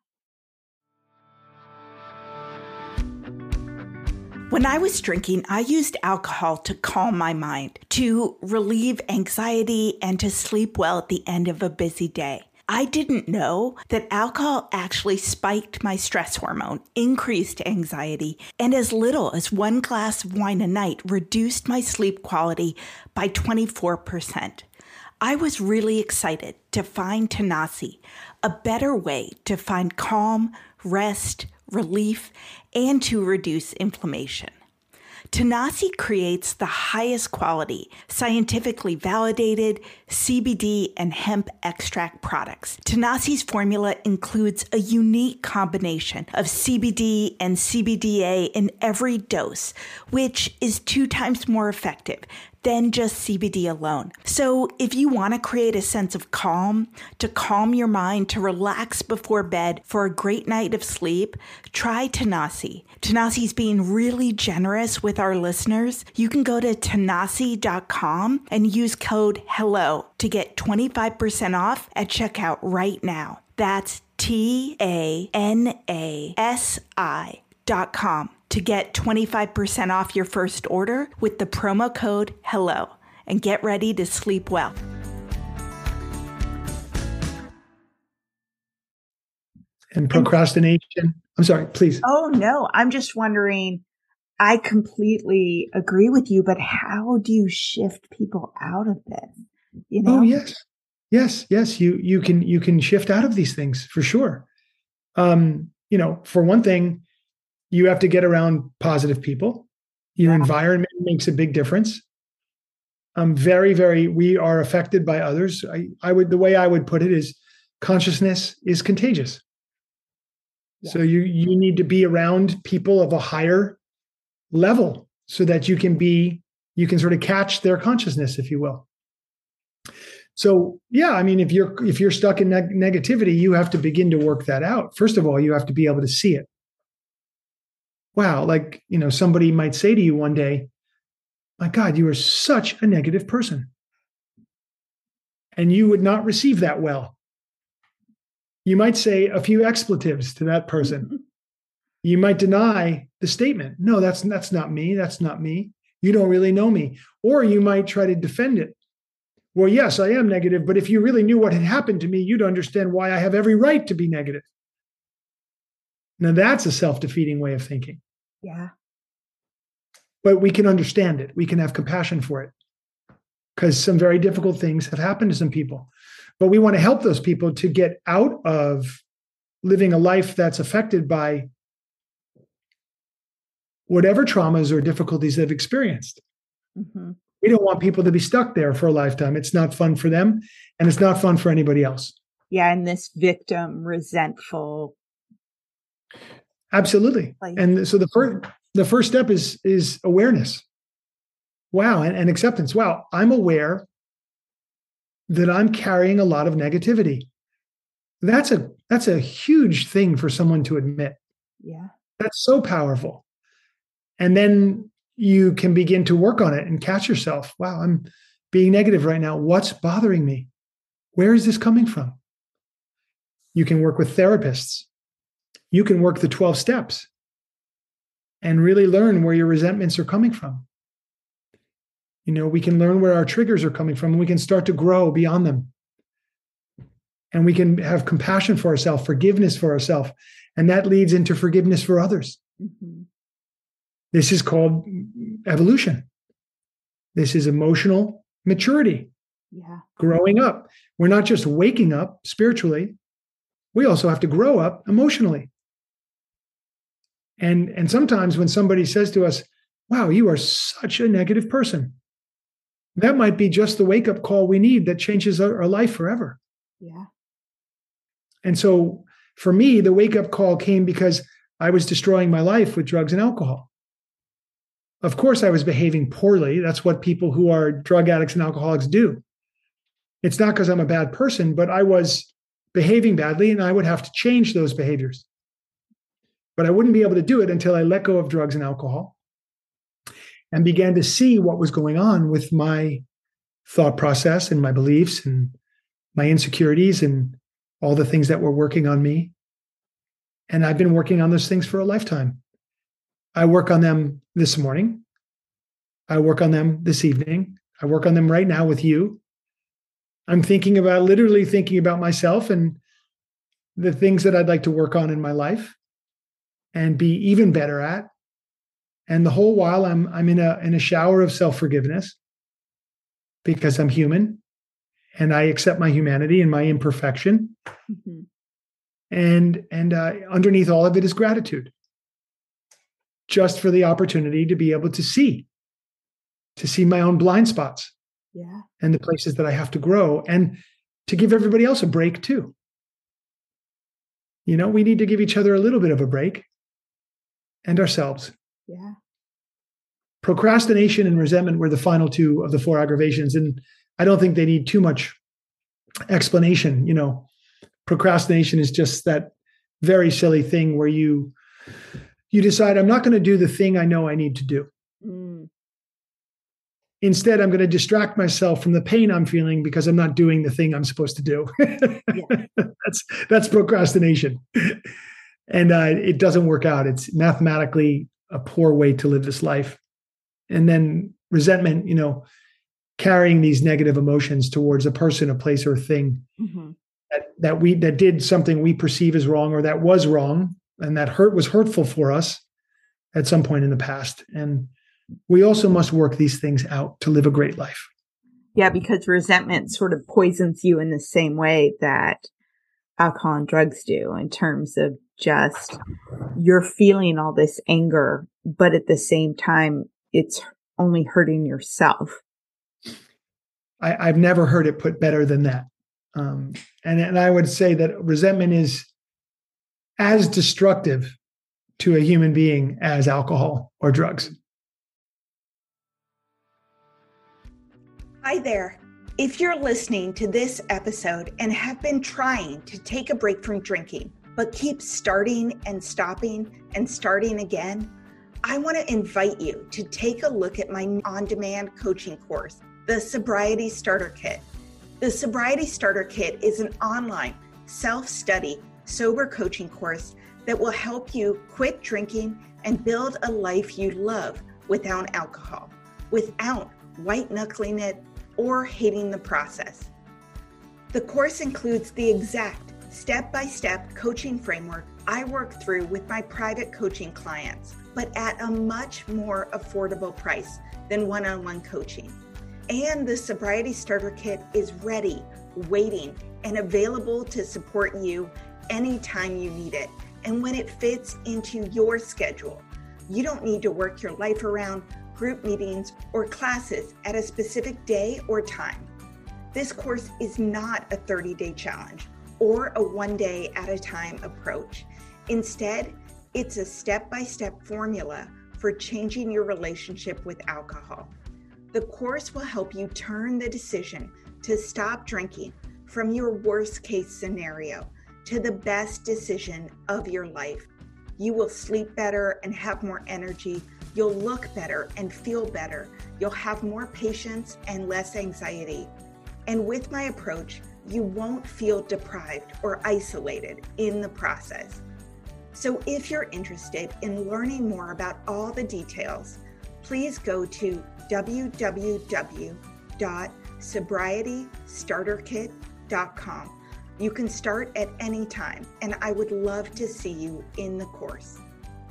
When I was drinking, I used alcohol to calm my mind, to relieve anxiety, and to sleep well at the end of a busy day. I didn't know that alcohol actually spiked my stress hormone, increased anxiety, and as little as 1 glass of wine a night reduced my sleep quality by 24%. I was really excited to find Tanasi, a better way to find calm, rest, relief, and to reduce inflammation. Tanasi creates the highest quality, scientifically validated CBD and hemp extract products. Tanasi's formula includes a unique combination of CBD and CBDA in every dose, which is 2 times more effective than just CBD alone. So if you want to create a sense of calm, to calm your mind, to relax before bed for a great night of sleep, try Tanasi. Tanasi's being really generous with our listeners. You can go to tanasi.com and use code HELLO to get 25% off at checkout right now. That's TANASI.com. hellosunday.com to get 25% off your first order with the promo code HELLO and get ready to sleep well. And procrastination. I'm sorry, please. Oh, no. I'm just wondering, I completely agree with you, but how do you shift people out of this? You know? Oh, yes. Yes. You can shift out of these things for sure. For one thing, you have to get around positive people. Your environment makes a big difference. We are affected by others. The way I would put it is consciousness is contagious. Yeah. So you need to be around people of a higher level so that you can sort of catch their consciousness, if you will. So, yeah, I mean, if you're stuck in negativity, you have to begin to work that out. First of all, you have to be able to see it. Wow, somebody might say to you one day, my God, you are such a negative person. And you would not receive that well. You might say a few expletives to that person. You might deny the statement. No, that's not me. That's not me. You don't really know me. Or you might try to defend it. Well, yes, I am negative, but if you really knew what had happened to me, you'd understand why I have every right to be negative. Now, that's a self-defeating way of thinking. Yeah. But we can understand it. We can have compassion for it because some very difficult things have happened to some people. But we want to help those people to get out of living a life that's affected by whatever traumas or difficulties they've experienced. Mm-hmm. We don't want people to be stuck there for a lifetime. It's not fun for them, and it's not fun for anybody else. Yeah, and this victim, resentful. Absolutely. And so the first step is awareness. Wow, and acceptance. Wow, I'm aware that I'm carrying a lot of negativity. That's a huge thing for someone to admit. Yeah. That's so powerful. And then you can begin to work on it and catch yourself. Wow, I'm being negative right now. What's bothering me? Where is this coming from? You can work with therapists. You can work the 12 steps and really learn where your resentments are coming from. We can learn where our triggers are coming from, and we can start to grow beyond them. And we can have compassion for ourselves, forgiveness for ourselves, and that leads into forgiveness for others. Mm-hmm. This is called evolution. This is emotional maturity. Yeah. Growing up. We're not just waking up spiritually. We also have to grow up emotionally. And sometimes when somebody says to us, wow, you are such a negative person, that might be just the wake-up call we need that changes our life forever. Yeah. And so for me, the wake-up call came because I was destroying my life with drugs and alcohol. Of course, I was behaving poorly. That's what people who are drug addicts and alcoholics do. It's not because I'm a bad person, but I was behaving badly, and I would have to change those behaviors. But I wouldn't be able to do it until I let go of drugs and alcohol and began to see what was going on with my thought process and my beliefs and my insecurities and all the things that were working on me. And I've been working on those things for a lifetime. I work on them this morning. I work on them this evening. I work on them right now with you. I'm literally thinking about myself and the things that I'd like to work on in my life and be even better at. And the whole while I'm in a shower of self-forgiveness because I'm human and I accept my humanity and my imperfection. Mm-hmm. And underneath all of it is gratitude, just for the opportunity to be able to see my own blind spots. Yeah. And the places that I have to grow, and to give everybody else a break too. We need to give each other a little bit of a break, and ourselves. Yeah. Procrastination and resentment were the final two of the 4 aggravations, and I don't think they need too much explanation. Procrastination is just that very silly thing where you decide, I'm not going to do the thing I know I need to do. Mm. Instead, I'm going to distract myself from the pain I'm feeling because I'm not doing the thing I'm supposed to do. Yeah. That's procrastination. And it doesn't work out. It's mathematically a poor way to live this life. And then resentment, carrying these negative emotions towards a person, a place, or a thing that did something we perceive as wrong, or that was wrong, and that was hurtful for us at some point in the past. And we also must work these things out to live a great life. Yeah, because resentment sort of poisons you in the same way that alcohol and drugs do, in terms of just you're feeling all this anger, but at the same time, it's only hurting yourself. I've never heard it put better than that. And I would say that resentment is as destructive to a human being as alcohol or drugs. Hi there. If you're listening to this episode and have been trying to take a break from drinking, but keep starting and stopping and starting again, I want to invite you to take a look at my on-demand coaching course, the Sobriety Starter Kit. The Sobriety Starter Kit is an online self-study sober coaching course that will help you quit drinking and build a life you love without alcohol, without white-knuckling it or hating the process. The course includes the exact step-by-step coaching framework I work through with my private coaching clients, but at a much more affordable price than one-on-one coaching. And the Sobriety Starter Kit is ready, waiting, and available to support you anytime you need it and when it fits into your schedule. You don't need to work your life around group meetings or classes at a specific day or time. This course is not a 30-day challenge or a one-day at a time approach. Instead, it's a step-by-step formula for changing your relationship with alcohol. The course will help you turn the decision to stop drinking from your worst case scenario to the best decision of your life. You will sleep better and have more energy. You'll look better and feel better. You'll have more patience and less anxiety. And with my approach, you won't feel deprived or isolated in the process. So if you're interested in learning more about all the details, please go to www.sobrietystarterkit.com. You can start at any time, and I would love to see you in the course.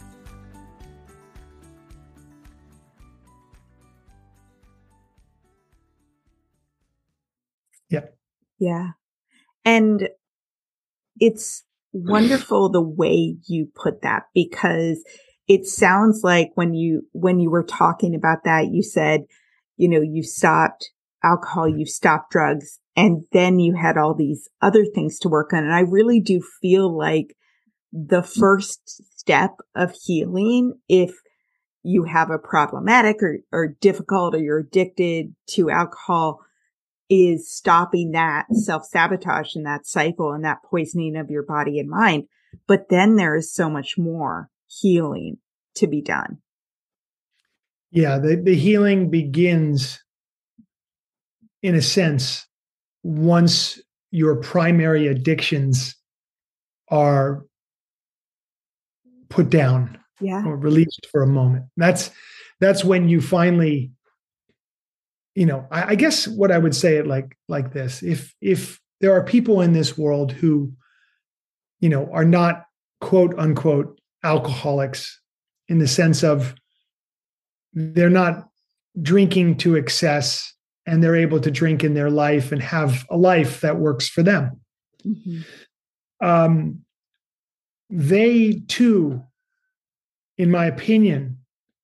Yeah. Yeah. And it's wonderful the way you put that, because it sounds like when you were talking about that, you said, you stopped alcohol, you stopped drugs, and then you had all these other things to work on. And I really do feel like the first step of healing, if you have a problematic or difficult, or you're addicted to alcohol, is stopping that self-sabotage and that cycle and that poisoning of your body and mind. But then there is so much more healing to be done. Yeah, the healing begins, in a sense, once your primary addictions are put down, or released for a moment. That's when you finally, I guess what I would say it like this: if there are people in this world who, are not quote unquote alcoholics, in the sense of they're not drinking to excess, and they're able to drink in their life and have a life that works for them. Mm-hmm. They too, in my opinion,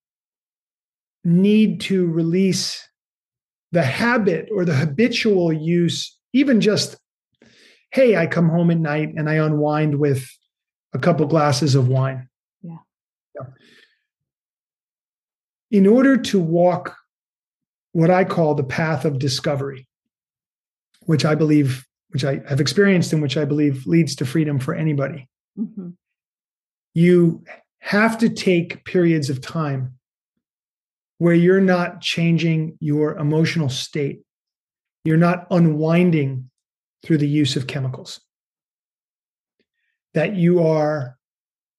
need to release the habit or the habitual use, even just, hey, I come home at night and I unwind with a couple glasses of wine. Yeah. In order to walk what I call the path of discovery, which I have experienced and which I believe leads to freedom for anybody, mm-hmm. You have to take periods of time where you're not changing your emotional state. You're not unwinding through the use of chemicals. That you are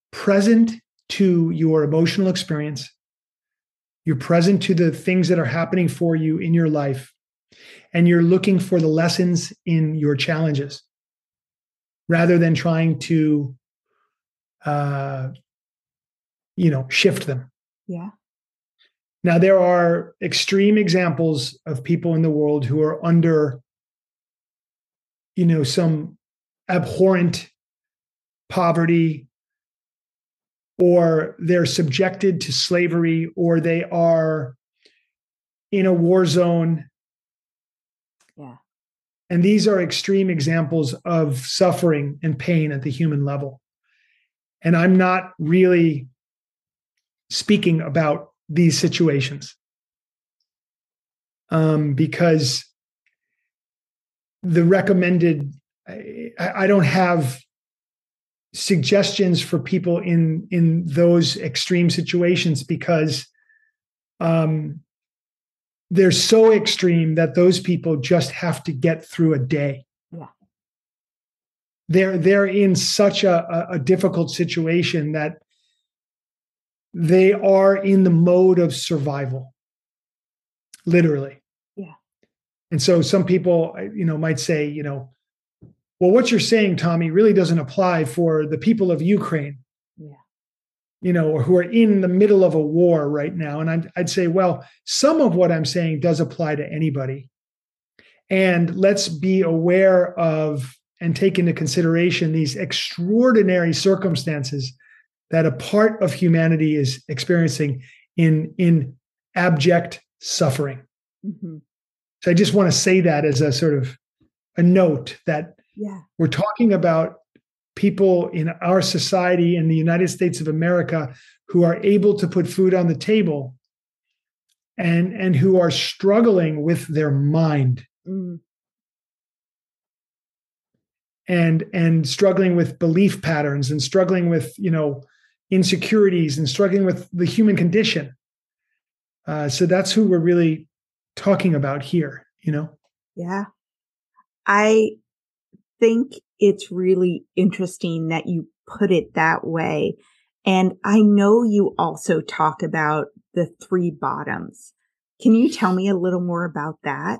present to your emotional experience. You're present to the things that are happening for you in your life. And you're looking for the lessons in your challenges rather than trying to, shift them. Yeah. Now, there are extreme examples of people in the world who are under, some abhorrent poverty, or they're subjected to slavery, or they are in a war zone. Yeah. And these are extreme examples of suffering and pain at the human level. And I'm not really speaking about these situations because the recommended, I don't have suggestions for people in those extreme situations because they're so extreme that those people just have to get through a day. Yeah. They're in such a difficult situation that they are in the mode of survival, literally. Yeah. And so some people, might say, well, what you're saying, Tommy, really doesn't apply for the people of Ukraine. Yeah. Or who are in the middle of a war right now. And I'd say, well, some of what I'm saying does apply to anybody. And let's be aware of and take into consideration these extraordinary circumstances that a part of humanity is experiencing in abject suffering. Mm-hmm. So I just want to say that as a sort of a note that we're talking about people in our society in the United States of America who are able to put food on the table and who are struggling with their mind and struggling with belief patterns and struggling with, insecurities and struggling with the human condition. So that's who we're really talking about here, Yeah. I think it's really interesting that you put it that way. And I know you also talk about the 3 bottoms. Can you tell me a little more about that?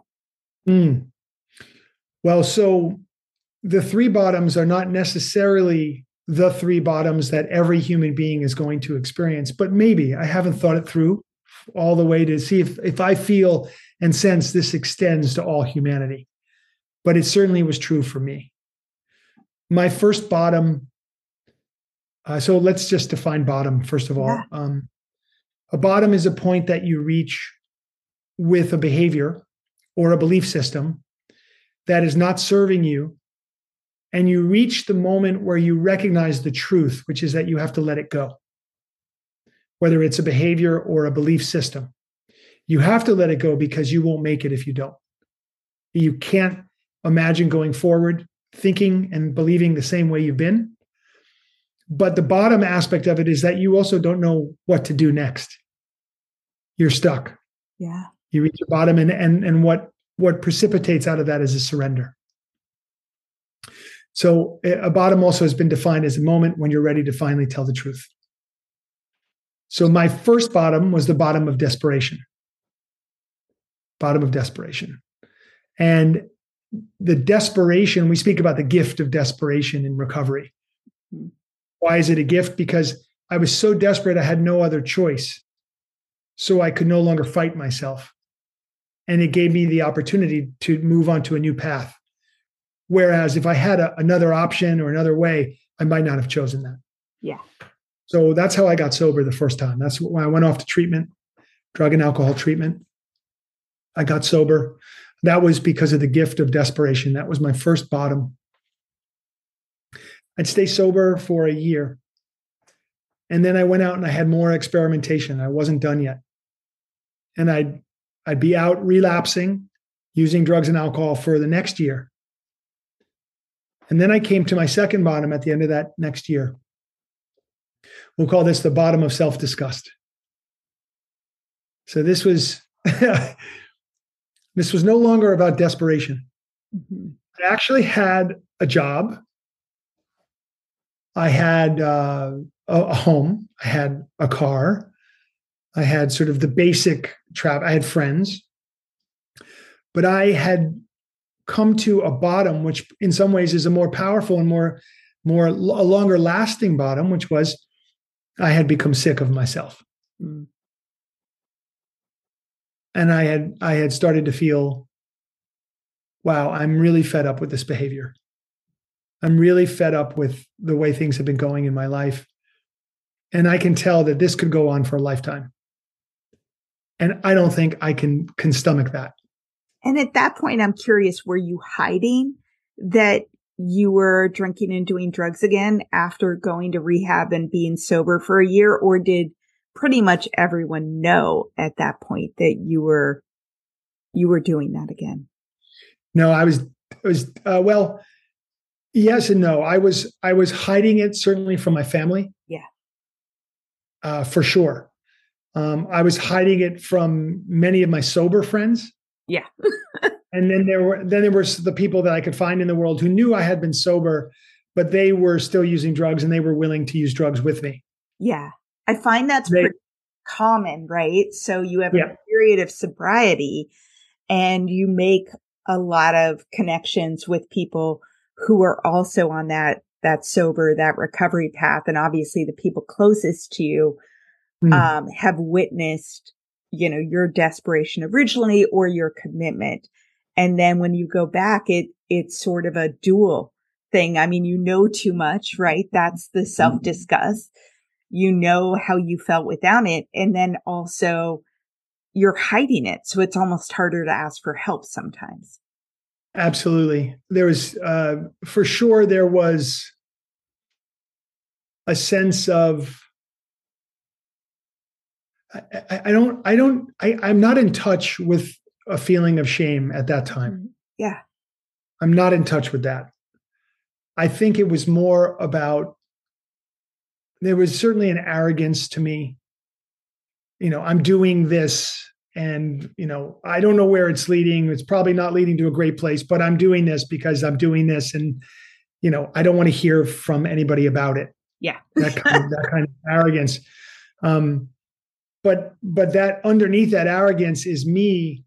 Well, so the 3 bottoms are not necessarily the 3 bottoms that every human being is going to experience, but maybe I haven't thought it through all the way to see if I feel and sense this extends to all humanity. But it certainly was true for me. My first bottom, so let's just define bottom, first of all. Yeah. A bottom is a point that you reach with a behavior or a belief system that is not serving you. And you reach the moment where you recognize the truth, which is that you have to let it go. Whether it's a behavior or a belief system, you have to let it go because you won't make it if you don't. You can't imagine going forward, thinking and believing the same way you've been. But the bottom aspect of it is that you also don't know what to do next. You're stuck. Yeah. You reach your bottom and what precipitates out of that is a surrender. So a bottom also has been defined as a moment when you're ready to finally tell the truth. So my first bottom was the bottom of desperation. Bottom of desperation. And the desperation, we speak about the gift of desperation in recovery. Why is it a gift? Because I was so desperate, I had no other choice. So I could no longer fight myself. And it gave me the opportunity to move on to a new path. Whereas if I had another option or another way, I might not have chosen that. Yeah. So that's how I got sober the first time. That's when I went off to treatment, drug and alcohol treatment. I got sober. That was because of the gift of desperation. That was my first bottom. I'd stay sober for a year. And then I went out and I had more experimentation. I wasn't done yet. And I'd be out relapsing, using drugs and alcohol for the next year. And then I came to my second bottom at the end of that next year. We'll call this the bottom of self-disgust. So this was this was no longer about desperation. I actually had a job. I had a home, I had a car, I had sort of the basic trap. I had friends, but I had come to a bottom, which in some ways is a more powerful and a longer lasting bottom, which was I had become sick of myself. Mm. And I had started to feel, wow, I'm really fed up with this behavior. I'm really fed up with the way things have been going in my life. And I can tell that this could go on for a lifetime. And I don't think I can stomach that. And at that point, I'm curious, were you hiding that you were drinking and doing drugs again after going to rehab and being sober for a year? Or did pretty much everyone know at that point that you were doing that again? No, I was well, yes and no. I was hiding it certainly from my family. Yeah. For sure. I was hiding it from many of my sober friends. Yeah. And then there were the people that I could find in the world who knew I had been sober, but they were still using drugs and they were willing to use drugs with me. Yeah. I find that's pretty common, right? So you have a period of sobriety and you make a lot of connections with people who are also on that sober, that recovery path. And obviously the people closest to you have witnessed, your desperation originally or your commitment. And then when you go back, it's sort of a dual thing. I mean, you know too much, right? That's the self-disgust. You know how you felt without it. And then also you're hiding it. So it's almost harder to ask for help sometimes. Absolutely. There was, for sure, there was a sense of, I'm not in touch with a feeling of shame at that time. Yeah. I'm not in touch with that. I think it was more about, there was certainly an arrogance to me. I'm doing this and, I don't know where it's leading. It's probably not leading to a great place, but I'm doing this because I'm doing this. And, I don't want to hear from anybody about it. Yeah. that kind of arrogance. But that underneath that arrogance is me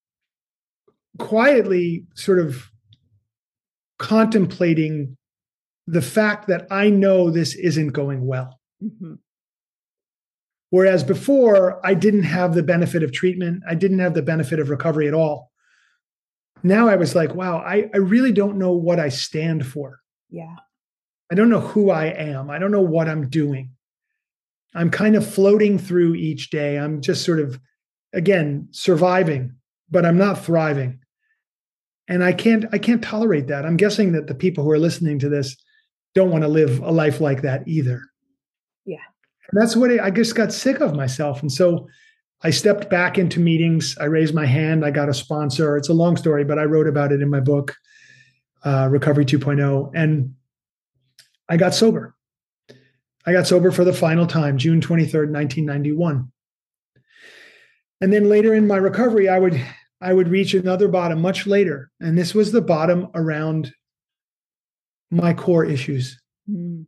quietly sort of contemplating the fact that I know this isn't going well. Mm-hmm. Whereas before, I didn't have the benefit of treatment. I didn't have the benefit of recovery at all. Now I was like, wow, I really don't know what I stand for. Yeah. I don't know who I am. I don't know what I'm doing. I'm kind of floating through each day. I'm just sort of, again, surviving, but I'm not thriving. And I can't tolerate that. I'm guessing that the people who are listening to this don't want to live a life like that either. Yeah. And that's what I just got sick of myself. And so I stepped back into meetings. I raised my hand. I got a sponsor. It's a long story, but I wrote about it in my book, Recovery 2.0. And I got sober. I got sober for the final time, June 23rd, 1991. And then later in my recovery, I would reach another bottom much later. And this was the bottom around my core issues. Mm.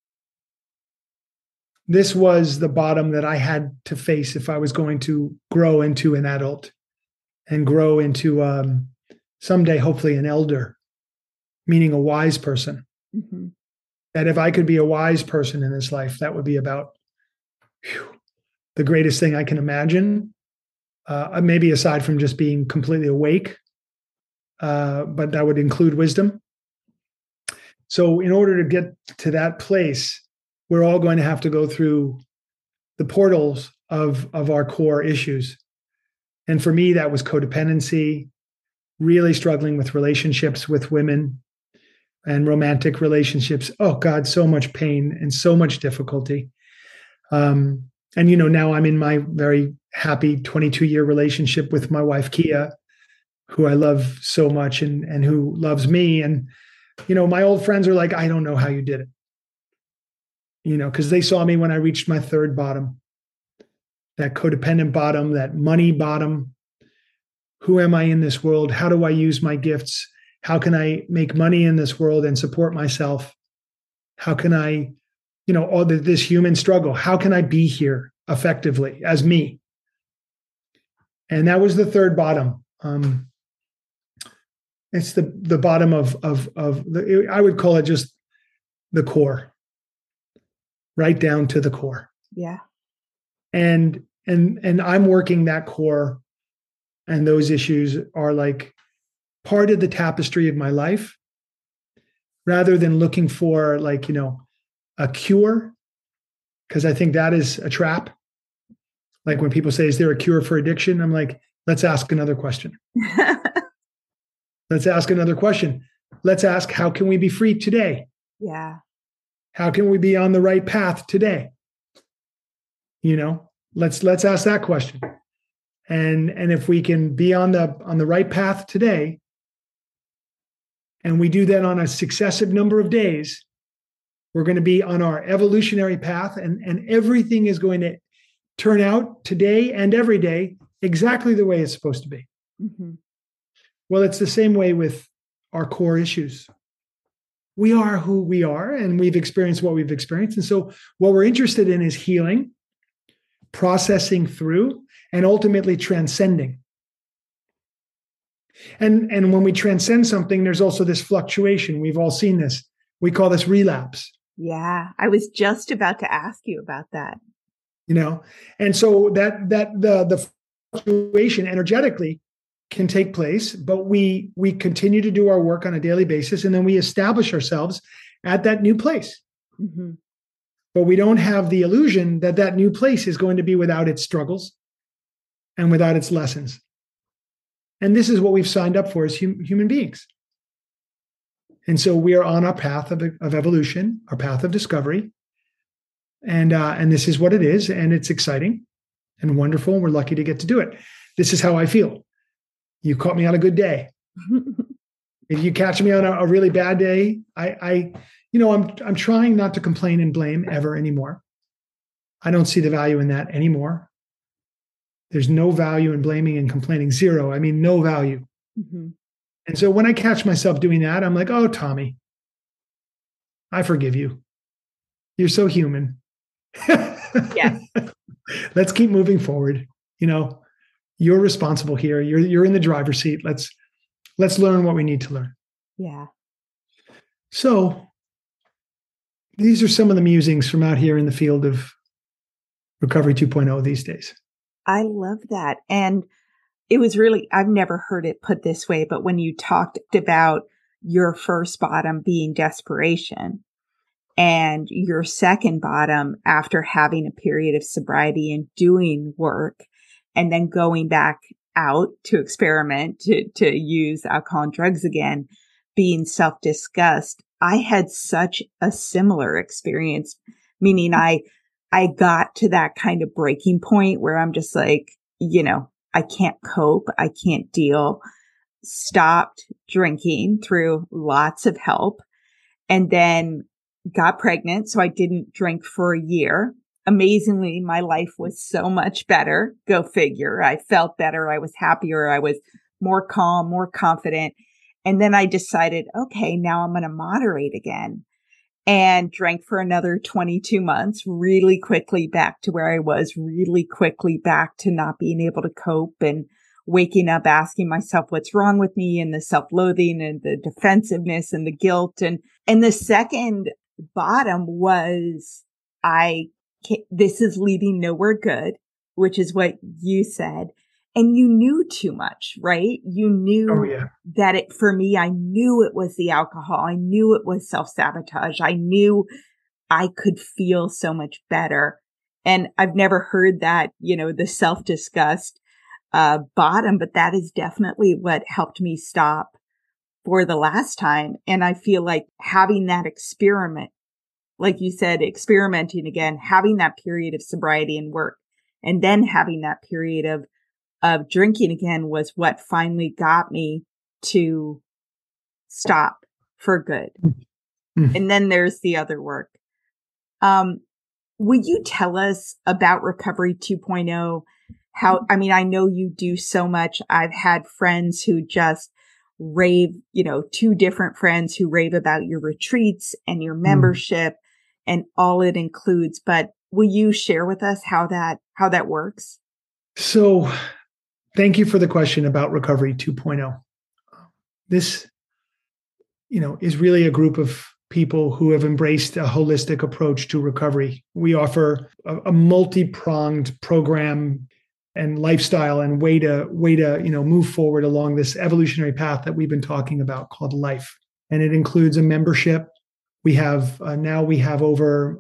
This was the bottom that I had to face if I was going to grow into an adult and grow into someday, hopefully, an elder, meaning a wise person. Mm-hmm. That if I could be a wise person in this life, that would be about the greatest thing I can imagine. Maybe aside from just being completely awake, but that would include wisdom. So in order to get to that place, we're all going to have to go through the portals of our core issues. And for me, that was codependency, really struggling with relationships with women and romantic relationships. Oh God, so much pain and so much difficulty. And, now I'm in my very happy 22-year relationship with my wife, Kia, who I love so much and who loves me. And, my old friends are like, I don't know how you did it. Because they saw me when I reached my third bottom, that codependent bottom, that money bottom. Who am I in this world? How do I use my gifts? How can I make money in this world and support myself? How can I, all this human struggle, how can I be here effectively as me? And that was the third bottom. It's the bottom of I would call it just the core, right down to the core. Yeah. And I'm working that core, and those issues are like part of the tapestry of my life, rather than looking for a cure, because I think that is a trap. Like when people say, is there a cure for addiction? I'm like, let's ask another question. Let's ask another question. Let's ask, how can we be free today? Yeah. How can we be on the right path today? Let's ask that question. And if we can be on the right path today, and we do that on a successive number of days, we're going to be on our evolutionary path, and everything is going to turn out today and every day exactly the way it's supposed to be. Mm-hmm. Well, it's the same way with our core issues. We are who we are, and we've experienced what we've experienced. And so what we're interested in is healing, processing through, and ultimately transcending. And when we transcend something, there's also this fluctuation. We've all seen this. We call this relapse. Yeah. I was just about to ask you about that. And so that the fluctuation energetically can take place, but we continue to do our work on a daily basis, and then we establish ourselves at that new place. Mm-hmm. But we don't have the illusion that that new place is going to be without its struggles and without its lessons. And this is what we've signed up for as human beings. And so we are on our path of evolution, our path of discovery. And this is what it is. And it's exciting and wonderful. And we're lucky to get to do it. This is how I feel. You caught me on a good day. If you catch me on a really bad day, I'm trying not to complain and blame ever anymore. I don't see the value in that anymore. There's no value in blaming and complaining. Zero. I mean, no value. Mm-hmm. And so when I catch myself doing that, I'm like, oh, Tommy, I forgive you. You're so human. Yes. Let's keep moving forward. You're responsible here. You're in the driver's seat. Let's learn what we need to learn. Yeah. So these are some of the musings from out here in the field of Recovery 2.0 these days. I love that. And it was really, I've never heard it put this way, but when you talked about your first bottom being desperation and your second bottom after having a period of sobriety and doing work and then going back out to experiment, to use alcohol and drugs again, being self-disgust, I had such a similar experience, meaning I got to that kind of breaking point where I'm just like, I can't cope. I can't deal. Stopped drinking through lots of help, and then got pregnant. So I didn't drink for a year. Amazingly, my life was so much better. Go figure. I felt better. I was happier. I was more calm, more confident. And then I decided, okay, now I'm going to moderate again, and drank for another 22 months, really quickly back to where I was, really quickly back to not being able to cope and waking up asking myself what's wrong with me, and the self-loathing and the defensiveness and the guilt. And the second bottom was, this is leading nowhere good, which is what you said. And you knew too much, right? You knew that for me, I knew it was the alcohol. I knew it was self-sabotage. I knew I could feel so much better. And I've never heard that, the self-disgust bottom, but that is definitely what helped me stop for the last time. And I feel like having that experiment, like you said, experimenting again, having that period of sobriety and work, and then having that period of drinking again was what finally got me to stop for good. Mm-hmm. And then there's the other work. Would you tell us about Recovery 2.0? I know you do so much. I've had friends who just rave, 2 different friends who rave about your retreats and your membership and all it includes. But will you share with us how that works? So thank you for the question about Recovery 2.0. This, is really a group of people who have embraced a holistic approach to recovery. We offer a multi-pronged program and lifestyle and way to move forward along this evolutionary path that we've been talking about called life. And it includes a membership. We have over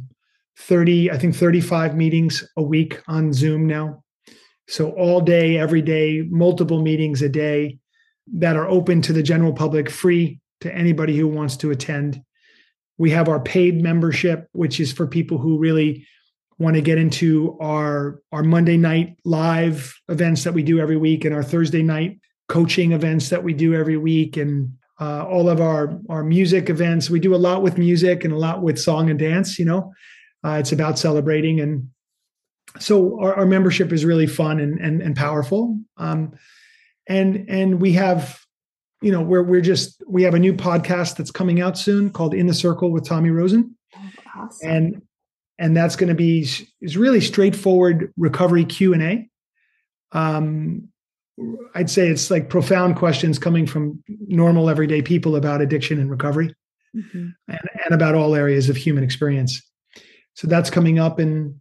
35 meetings a week on Zoom now. So all day, every day, multiple meetings a day that are open to the general public, free to anybody who wants to attend. We have our paid membership, which is for people who really want to get into our Monday night live events that we do every week and our Thursday night coaching events that we do every week, and all of our music events. We do a lot with music and a lot with song and dance. It's about celebrating. And so our membership is really fun and powerful. And we have, we have a new podcast that's coming out soon called In the Circle with Tommy Rosen. Awesome. And that's going to be is really straightforward recovery Q&A. I'd say it's like profound questions coming from normal everyday people about addiction and recovery, and about all areas of human experience. So that's coming up. And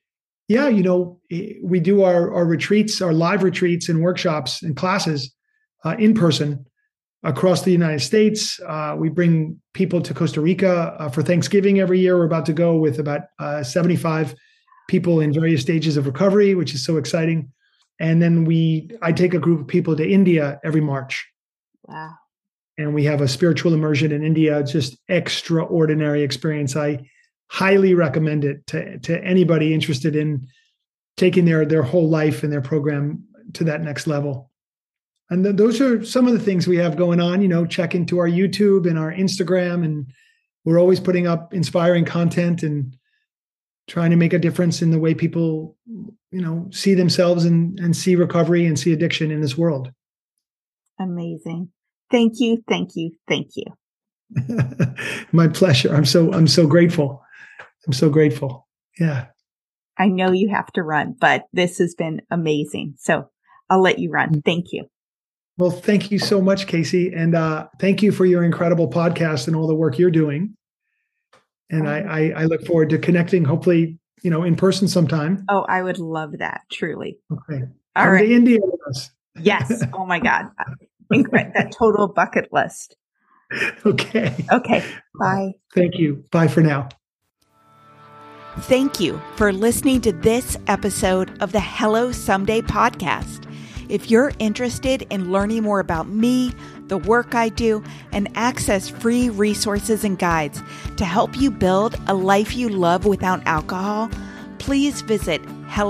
we do our retreats, our live retreats and workshops and classes in person across the United States. We bring people to Costa Rica for Thanksgiving every year. We're about to go with about 75 people in various stages of recovery, which is so exciting. And then I take a group of people to India every March. Wow. And we have a spiritual immersion in India, just extraordinary experience. I highly recommend it to anybody interested in taking their whole life and their program to that next level. And those are some of the things we have going on. Check into our YouTube and our Instagram, and we're always putting up inspiring content and trying to make a difference in the way people, see themselves and see recovery and see addiction in this world. Amazing. Thank you. Thank you. Thank you. My pleasure. I'm so grateful. I'm so grateful. Yeah. I know you have to run, but this has been amazing. So I'll let you run. Thank you. Well, thank you so much, Casey. And thank you for your incredible podcast and all the work you're doing. And I look forward to connecting, hopefully, in person sometime. Oh, I would love that. Truly. Okay. All right. To India with us. Yes. Oh my God. That total bucket list. Okay. Okay. Bye. Thank you. Bye for now. Thank you for listening to this episode of the Hello Someday podcast. If you're interested in learning more about me, the work I do, and access free resources and guides to help you build a life you love without alcohol, please visit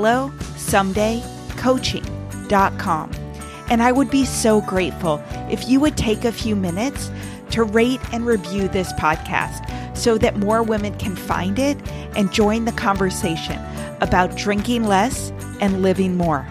hellosomedaycoaching.com. And I would be so grateful if you would take a few minutes to rate and review this podcast so that more women can find it and join the conversation about drinking less and living more.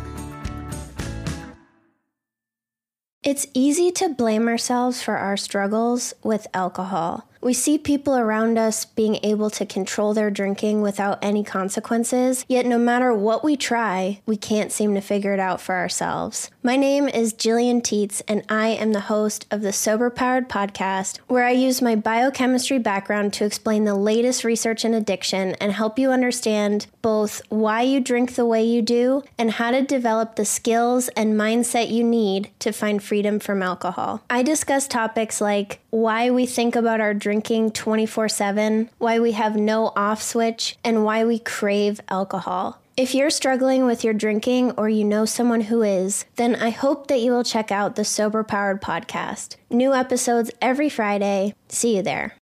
It's easy to blame ourselves for our struggles with alcohol. We see people around us being able to control their drinking without any consequences, yet no matter what we try, we can't seem to figure it out for ourselves. My name is Jillian Tietz, and I am the host of the Sober Powered podcast, where I use my biochemistry background to explain the latest research in addiction and help you understand both why you drink the way you do and how to develop the skills and mindset you need to find freedom from alcohol. I discuss topics like why we think about our drinking 24/7, why we have no off switch, and why we crave alcohol. If you're struggling with your drinking or you know someone who is, then I hope that you will check out the Sober Powered podcast. New episodes every Friday. See you there.